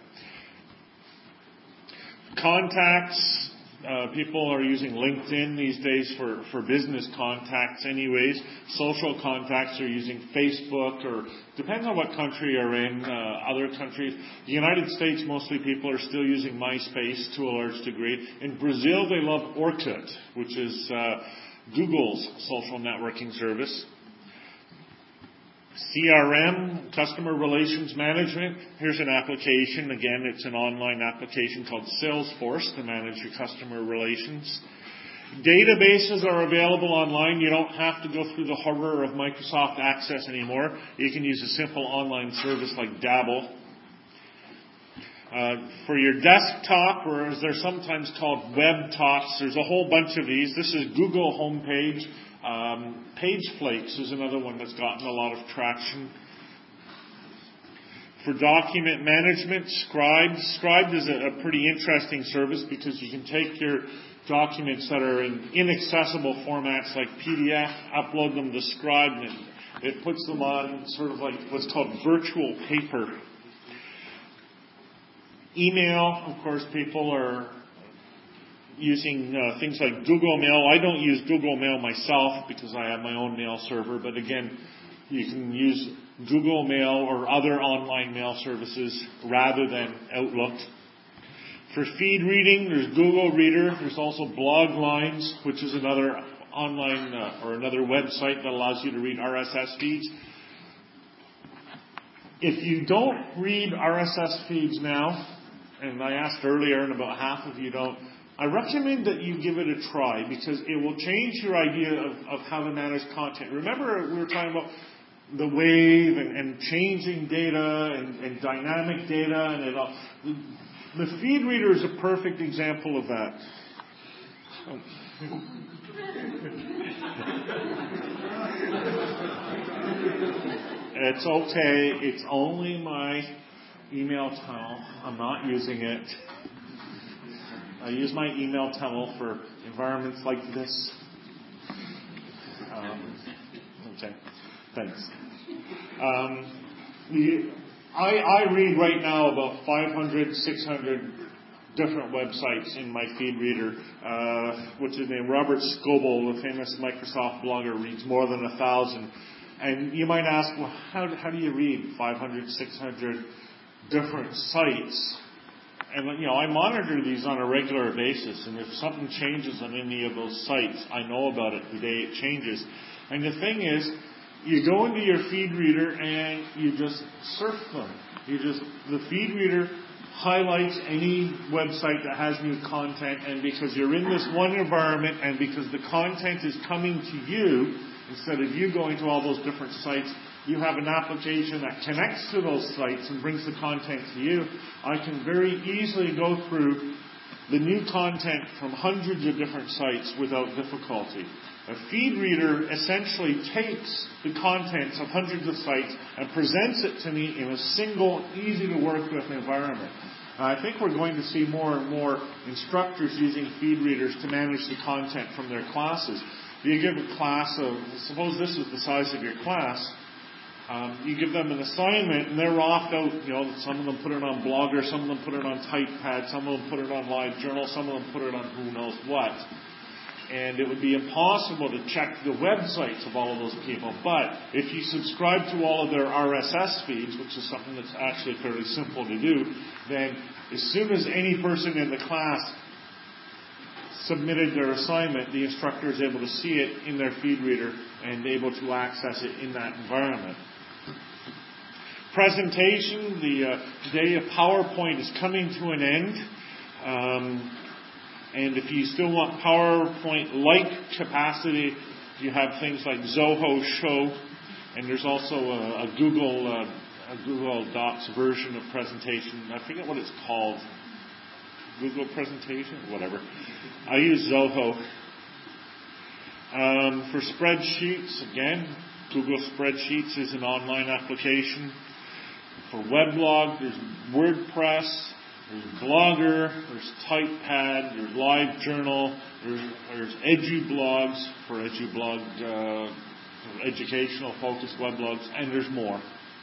Contacts. Uh, people are using LinkedIn these days for, for business contacts anyways. Social contacts are using Facebook, or depends on what country you're in. Uh, other countries, the United States, mostly people are still using MySpace to a large degree. In Brazil, they love Orkut, which is uh, Google's social networking service. C R M, Customer Relations Management. Here's an application. Again, it's an online application called Salesforce to manage your customer relations. Databases are available online. You don't have to go through the horror of Microsoft Access anymore. You can use a simple online service like Dabble. Uh, for your desktop, or as they're sometimes called web tops, there's a whole bunch of these. This is Google homepage. Um, PageFlakes is another one that's gotten a lot of traction. For document management, Scribe. Scribe is a, a pretty interesting service because you can take your documents that are in inaccessible formats like P D F, upload them to Scribe, and it puts them on sort of like what's called virtual paper. Email, of course, people are using uh, things like Google Mail. I don't use Google Mail myself because I have my own mail server, but again, you can use Google Mail or other online mail services rather than Outlook. For feed reading, there's Google Reader. There's also Bloglines, which is another online uh, or another website that allows you to read R S S feeds. If you don't read R S S feeds now, and I asked earlier and about half of you don't, I recommend that you give it a try because it will change your idea of, of how to manage content. Remember we were talking about the wave and, and changing data and, and dynamic data and it all. The, the feed reader is a perfect example of that. Oh. It's okay. It's only my email tunnel. I'm not using it. I use my email tunnel for environments like this. Um, okay. Thanks. Um, the, I, I read right now about five hundred, six hundred different websites in my feed reader, uh, which is named Robert Scoble, the famous Microsoft blogger, reads more than a thousand. And you might ask, well, how, how do you read five hundred, six hundred different sites? And, you know, I monitor these on a regular basis, and if something changes on any of those sites, I know about it the day it changes. And the thing is, you go into your feed reader and you just surf them. You just, the feed reader highlights any website that has new content, and because you're in this one environment and because the content is coming to you, instead of you going to all those different sites, you have an application that connects to those sites and brings the content to you. I can very easily go through the new content from hundreds of different sites without difficulty. A feed reader essentially takes the contents of hundreds of sites and presents it to me in a single, easy to work with environment. I think we're going to see more and more instructors using feed readers to manage the content from their classes. You give a class of, suppose this is the size of your class, um, you give them an assignment and they're off out, you know, some of them put it on Blogger, some of them put it on TypePad, some of them put it on LiveJournal, some of them put it on who knows what. And it would be impossible to check the websites of all of those people. But if you subscribe to all of their R S S feeds, which is something that's actually fairly simple to do, then as soon as any person in the class submitted their assignment, the instructor is able to see it in their feed reader and able to access it in that environment. Presentation, the uh, day of PowerPoint is coming to an end. Um, and if you still want PowerPoint-like capacity, you have things like Zoho Show, and there's also a, a Google uh, a Google Docs version of presentation. I forget what it's called. Google presentation, whatever. I use Zoho. Um, for spreadsheets, again, Google Spreadsheets is an online application. For weblog, there's WordPress, there's Blogger, there's TypePad, there's LiveJournal, there's, there's EduBlogs for EduBlog, uh, for educational focused weblogs, and there's more.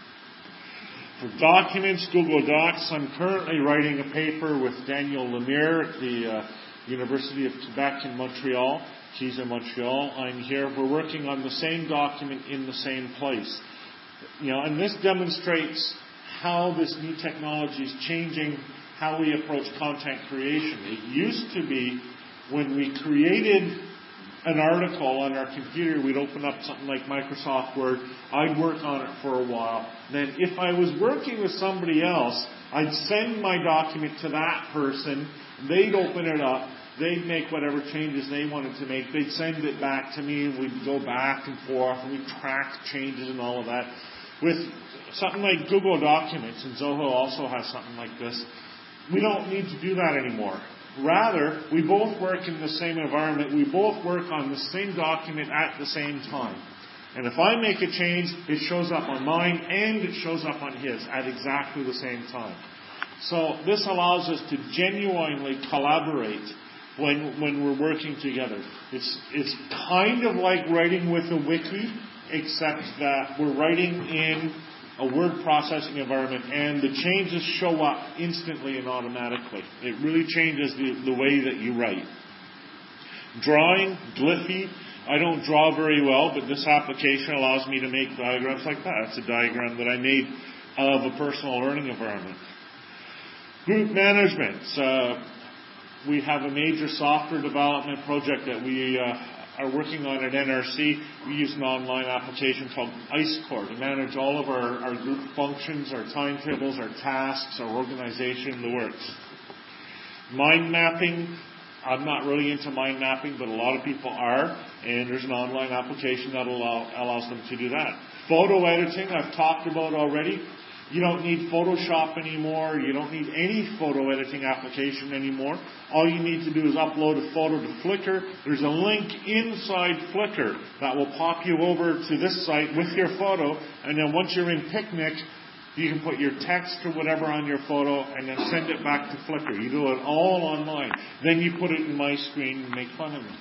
For documents, Google Docs, I'm currently writing a paper with Daniel Lemire at the uh, University of Quebec in Montreal. He's in Montreal. I'm here. We're working on the same document in the same place. You know, and this demonstrates how this new technology is changing how we approach content creation. It used to be when we created an article on our computer, we'd open up something like Microsoft Word. I'd work on it for a while. Then if I was working with somebody else, I'd send my document to that person. They'd open it up. They'd make whatever changes they wanted to make. They'd send it back to me, and we'd go back and forth, and we'd track changes and all of that. With something like Google Documents, and Zoho also has something like this, we don't need to do that anymore. Rather, we both work in the same environment. We both work on the same document at the same time. And if I make a change, it shows up on mine and it shows up on his at exactly the same time. So this allows us to genuinely collaborate when when we're working together. It's it's kind of like writing with a wiki, except that we're writing in a word processing environment, and the changes show up instantly and automatically. It really changes the, the way that you write. Drawing, Glyphy. I don't draw very well, but this application allows me to make diagrams like that. It's a diagram that I made of a personal learning environment. Group management. Uh, we have a major software development project that we uh, are working on at N R C. We use an online application called IceCore to manage all of our, our group functions, our timetables, our tasks, our organization, the works. Mind mapping. I'm not really into mind mapping, but a lot of people are, and there's an online application that allow, allows them to do that. Photo editing, I've talked about already. You don't need Photoshop anymore. You don't need any photo editing application anymore. All you need to do is upload a photo to Flickr. There's a link inside Flickr that will pop you over to this site with your photo. And then once you're in Picnic, you can put your text or whatever on your photo and then send it back to Flickr. You do it all online. Then you put it in my screen and make fun of me.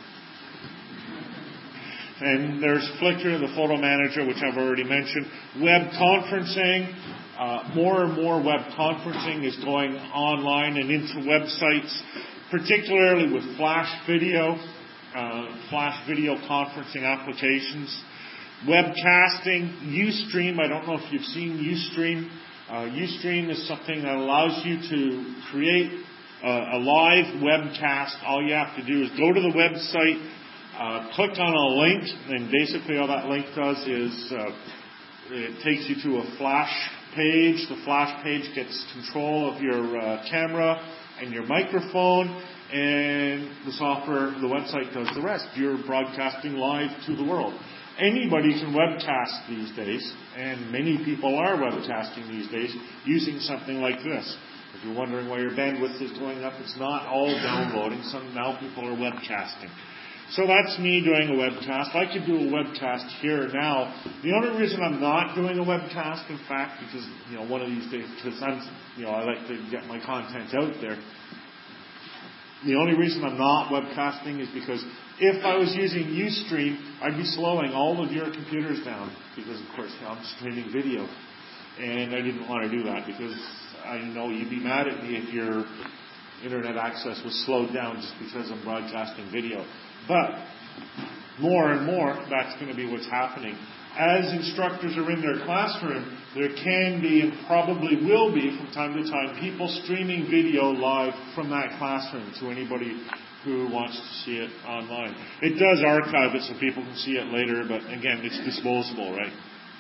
And there's Flickr, the photo manager, which I've already mentioned. Web conferencing. Uh, more and more web conferencing is going online and into websites, particularly with Flash video, uh, Flash video conferencing applications. Webcasting, Ustream. I don't know if you've seen Ustream. Uh, Ustream is something that allows you to create uh, a live webcast. All you have to do is go to the website, uh, click on a link, and basically all that link does is uh, it takes you to a Flash page. The Flash page gets control of your uh, camera and your microphone, and the software, the website does the rest. You're broadcasting live to the world. Anybody can webcast these days, and many people are webcasting these days using something like this. If you're wondering why your bandwidth is going up, it's not all downloading. Some now people are webcasting. So that's me doing a webcast. I could do a webcast here now. The only reason I'm not doing a webcast, in fact, because you know one of these days, because I'm, you know, I like to get my content out there. The only reason I'm not webcasting is because if I was using Ustream, I'd be slowing all of your computers down because, of course, you know, I'm streaming video, and I didn't want to do that because I know you'd be mad at me if your internet access was slowed down just because I'm broadcasting video. But more and more, that's going to be what's happening. As instructors are in their classroom, there can be and probably will be from time to time people streaming video live from that classroom to anybody who wants to see it online. It does archive it so people can see it later, but again, it's disposable, right?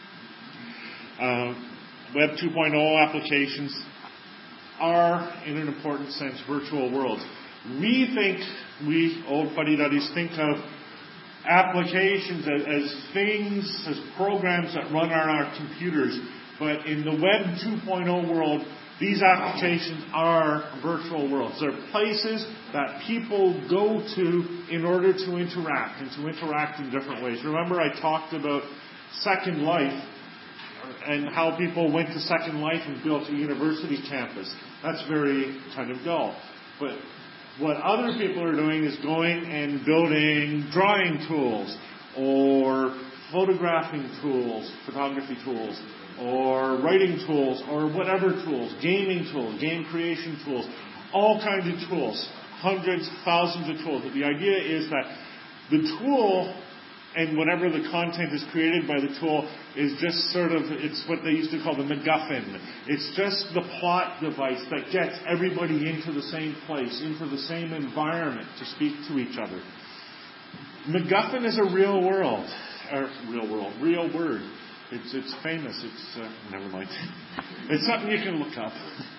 Uh, Web two point oh applications are, in an important sense, virtual worlds. We think, we old fuddy-duddies think of applications as, as things, as programs that run on our computers. But in the Web two point oh world, these applications are virtual worlds. They're places that people go to in order to interact, and to interact in different ways. Remember I talked about Second Life and how people went to Second Life and built a university campus. That's very kind of dull. But what other people are doing is going and building drawing tools or photographing tools, photography tools, or writing tools, or whatever tools, gaming tools, game creation tools, all kinds of tools, hundreds, thousands of tools. But the idea is that the tool and whatever the content is created by the tool is just sort of, it's what they used to call the MacGuffin. It's just the plot device that gets everybody into the same place, into the same environment to speak to each other. MacGuffin is a real world, or real world, real word. It's it's famous. It's, uh, never mind. It's something you can look up.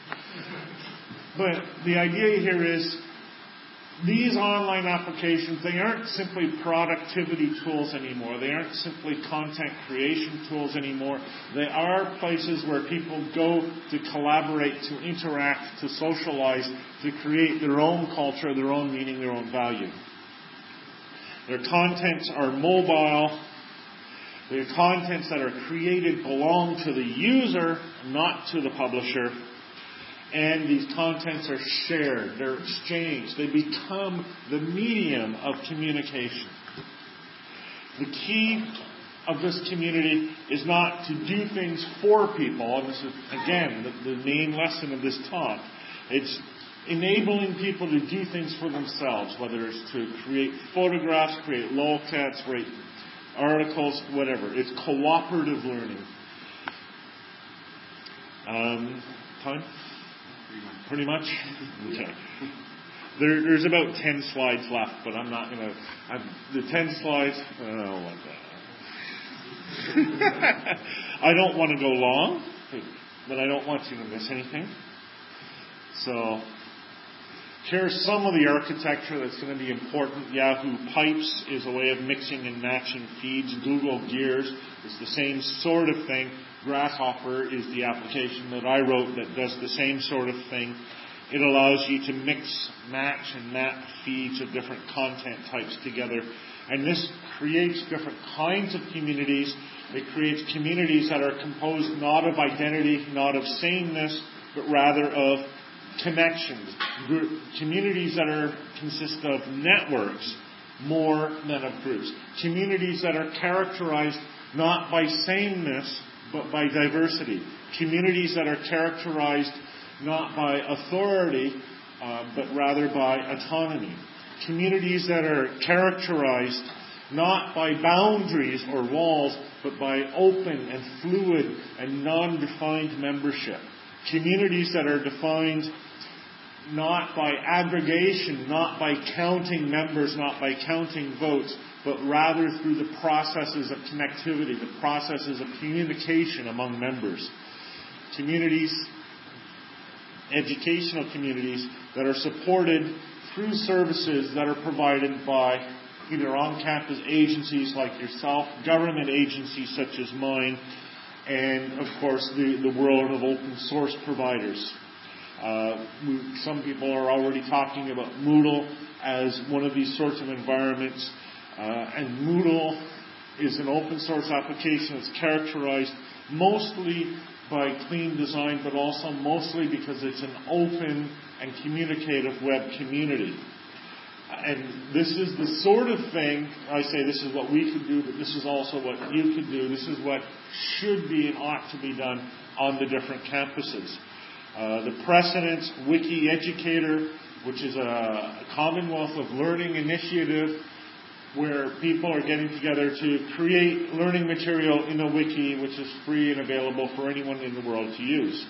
But the idea here is, these online applications, they aren't simply productivity tools anymore. They aren't simply content creation tools anymore. They are places where people go to collaborate, to interact, to socialize, to create their own culture, their own meaning, their own value. Their contents are mobile. Their contents that are created belong to the user, not to the publisher. And these contents are shared, they're exchanged, they become the medium of communication. The key of this community is not to do things for people. And this is, again, the, the main lesson of this talk. It's enabling people to do things for themselves, whether it's to create photographs, create lolcats, write articles, whatever. It's cooperative learning. Um, time? Pretty much? Okay. There, there's about ten slides left, but I'm not going to... The ten slides... Oh, what the... I don't want to go long, but I don't want you to miss anything. So, Here's some of the architecture that's going to be important. Yahoo Pipes is a way of mixing and matching feeds. Google Gears is the same sort of thing. Grasshopper is the application that I wrote that does the same sort of thing. It allows you to mix, match, and map feeds of different content types together. And this creates different kinds of communities. It creates communities that are composed not of identity, not of sameness, but rather of connections. Group, communities that are consist of networks more than of groups. Communities that are characterized not by sameness, but by diversity. Communities that are characterized not by authority, uh, but rather by autonomy. Communities that are characterized not by boundaries or walls, but by open and fluid and non-defined membership. Communities that are defined not by aggregation, not by counting members, not by counting votes, but rather through the processes of connectivity, the processes of communication among members. Communities, educational communities that are supported through services that are provided by either on-campus agencies like yourself, government agencies such as mine, and of course the, the world of open source providers. Uh, we, some people are already talking about Moodle as one of these sorts of environments. Uh, and Moodle is an open source application that's characterized mostly by clean design, but also mostly because it's an open and communicative web community. And this is the sort of thing, I say this is what we could do, but this is also what you could do. This is what should be and ought to be done on the different campuses. Uh, the Precedence Wiki Educator, which is a Commonwealth of Learning initiative where people are getting together to create learning material in a wiki which is free and available for anyone in the world to use.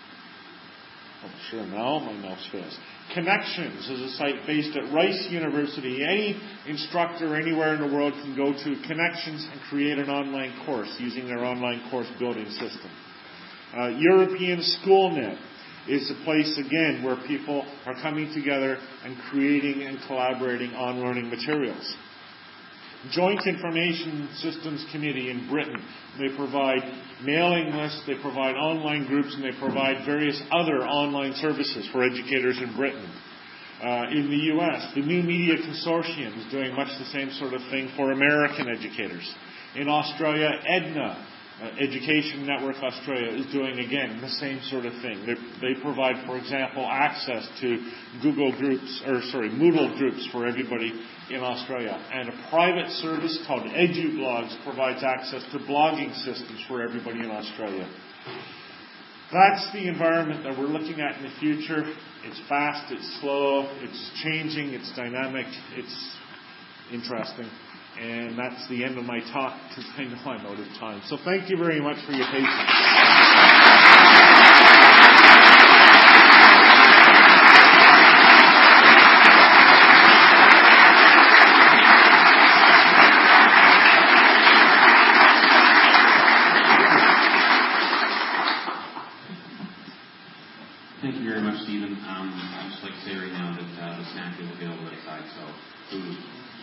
Oh, sure, now my mouse fails. Connections is a site based at Rice University. Any instructor anywhere in the world can go to Connections and create an online course using their online course building system. Uh, European SchoolNet is a place, again, where people are coming together and creating and collaborating on learning materials. Joint Information Systems Committee in Britain. They provide mailing lists, they provide online groups, and they provide various other online services for educators in Britain. Uh, in the U S, the New Media Consortium is doing much the same sort of thing for American educators. In Australia, EDNA, uh, Education Network Australia, is doing, again, the same sort of thing. They, they provide, for example, access to Google Groups, or sorry, Moodle groups for everybody in Australia. And a private service called EduBlogs provides access to blogging systems for everybody in Australia. That's the environment that we're looking at in the future. It's fast, it's slow, it's changing, it's dynamic, it's interesting. And that's the end of my talk because I know I'm out of time. So thank you very much for your patience. Thank you very much, Stephen. Um, I'd just like to say right now that uh, the snack is available outside, so food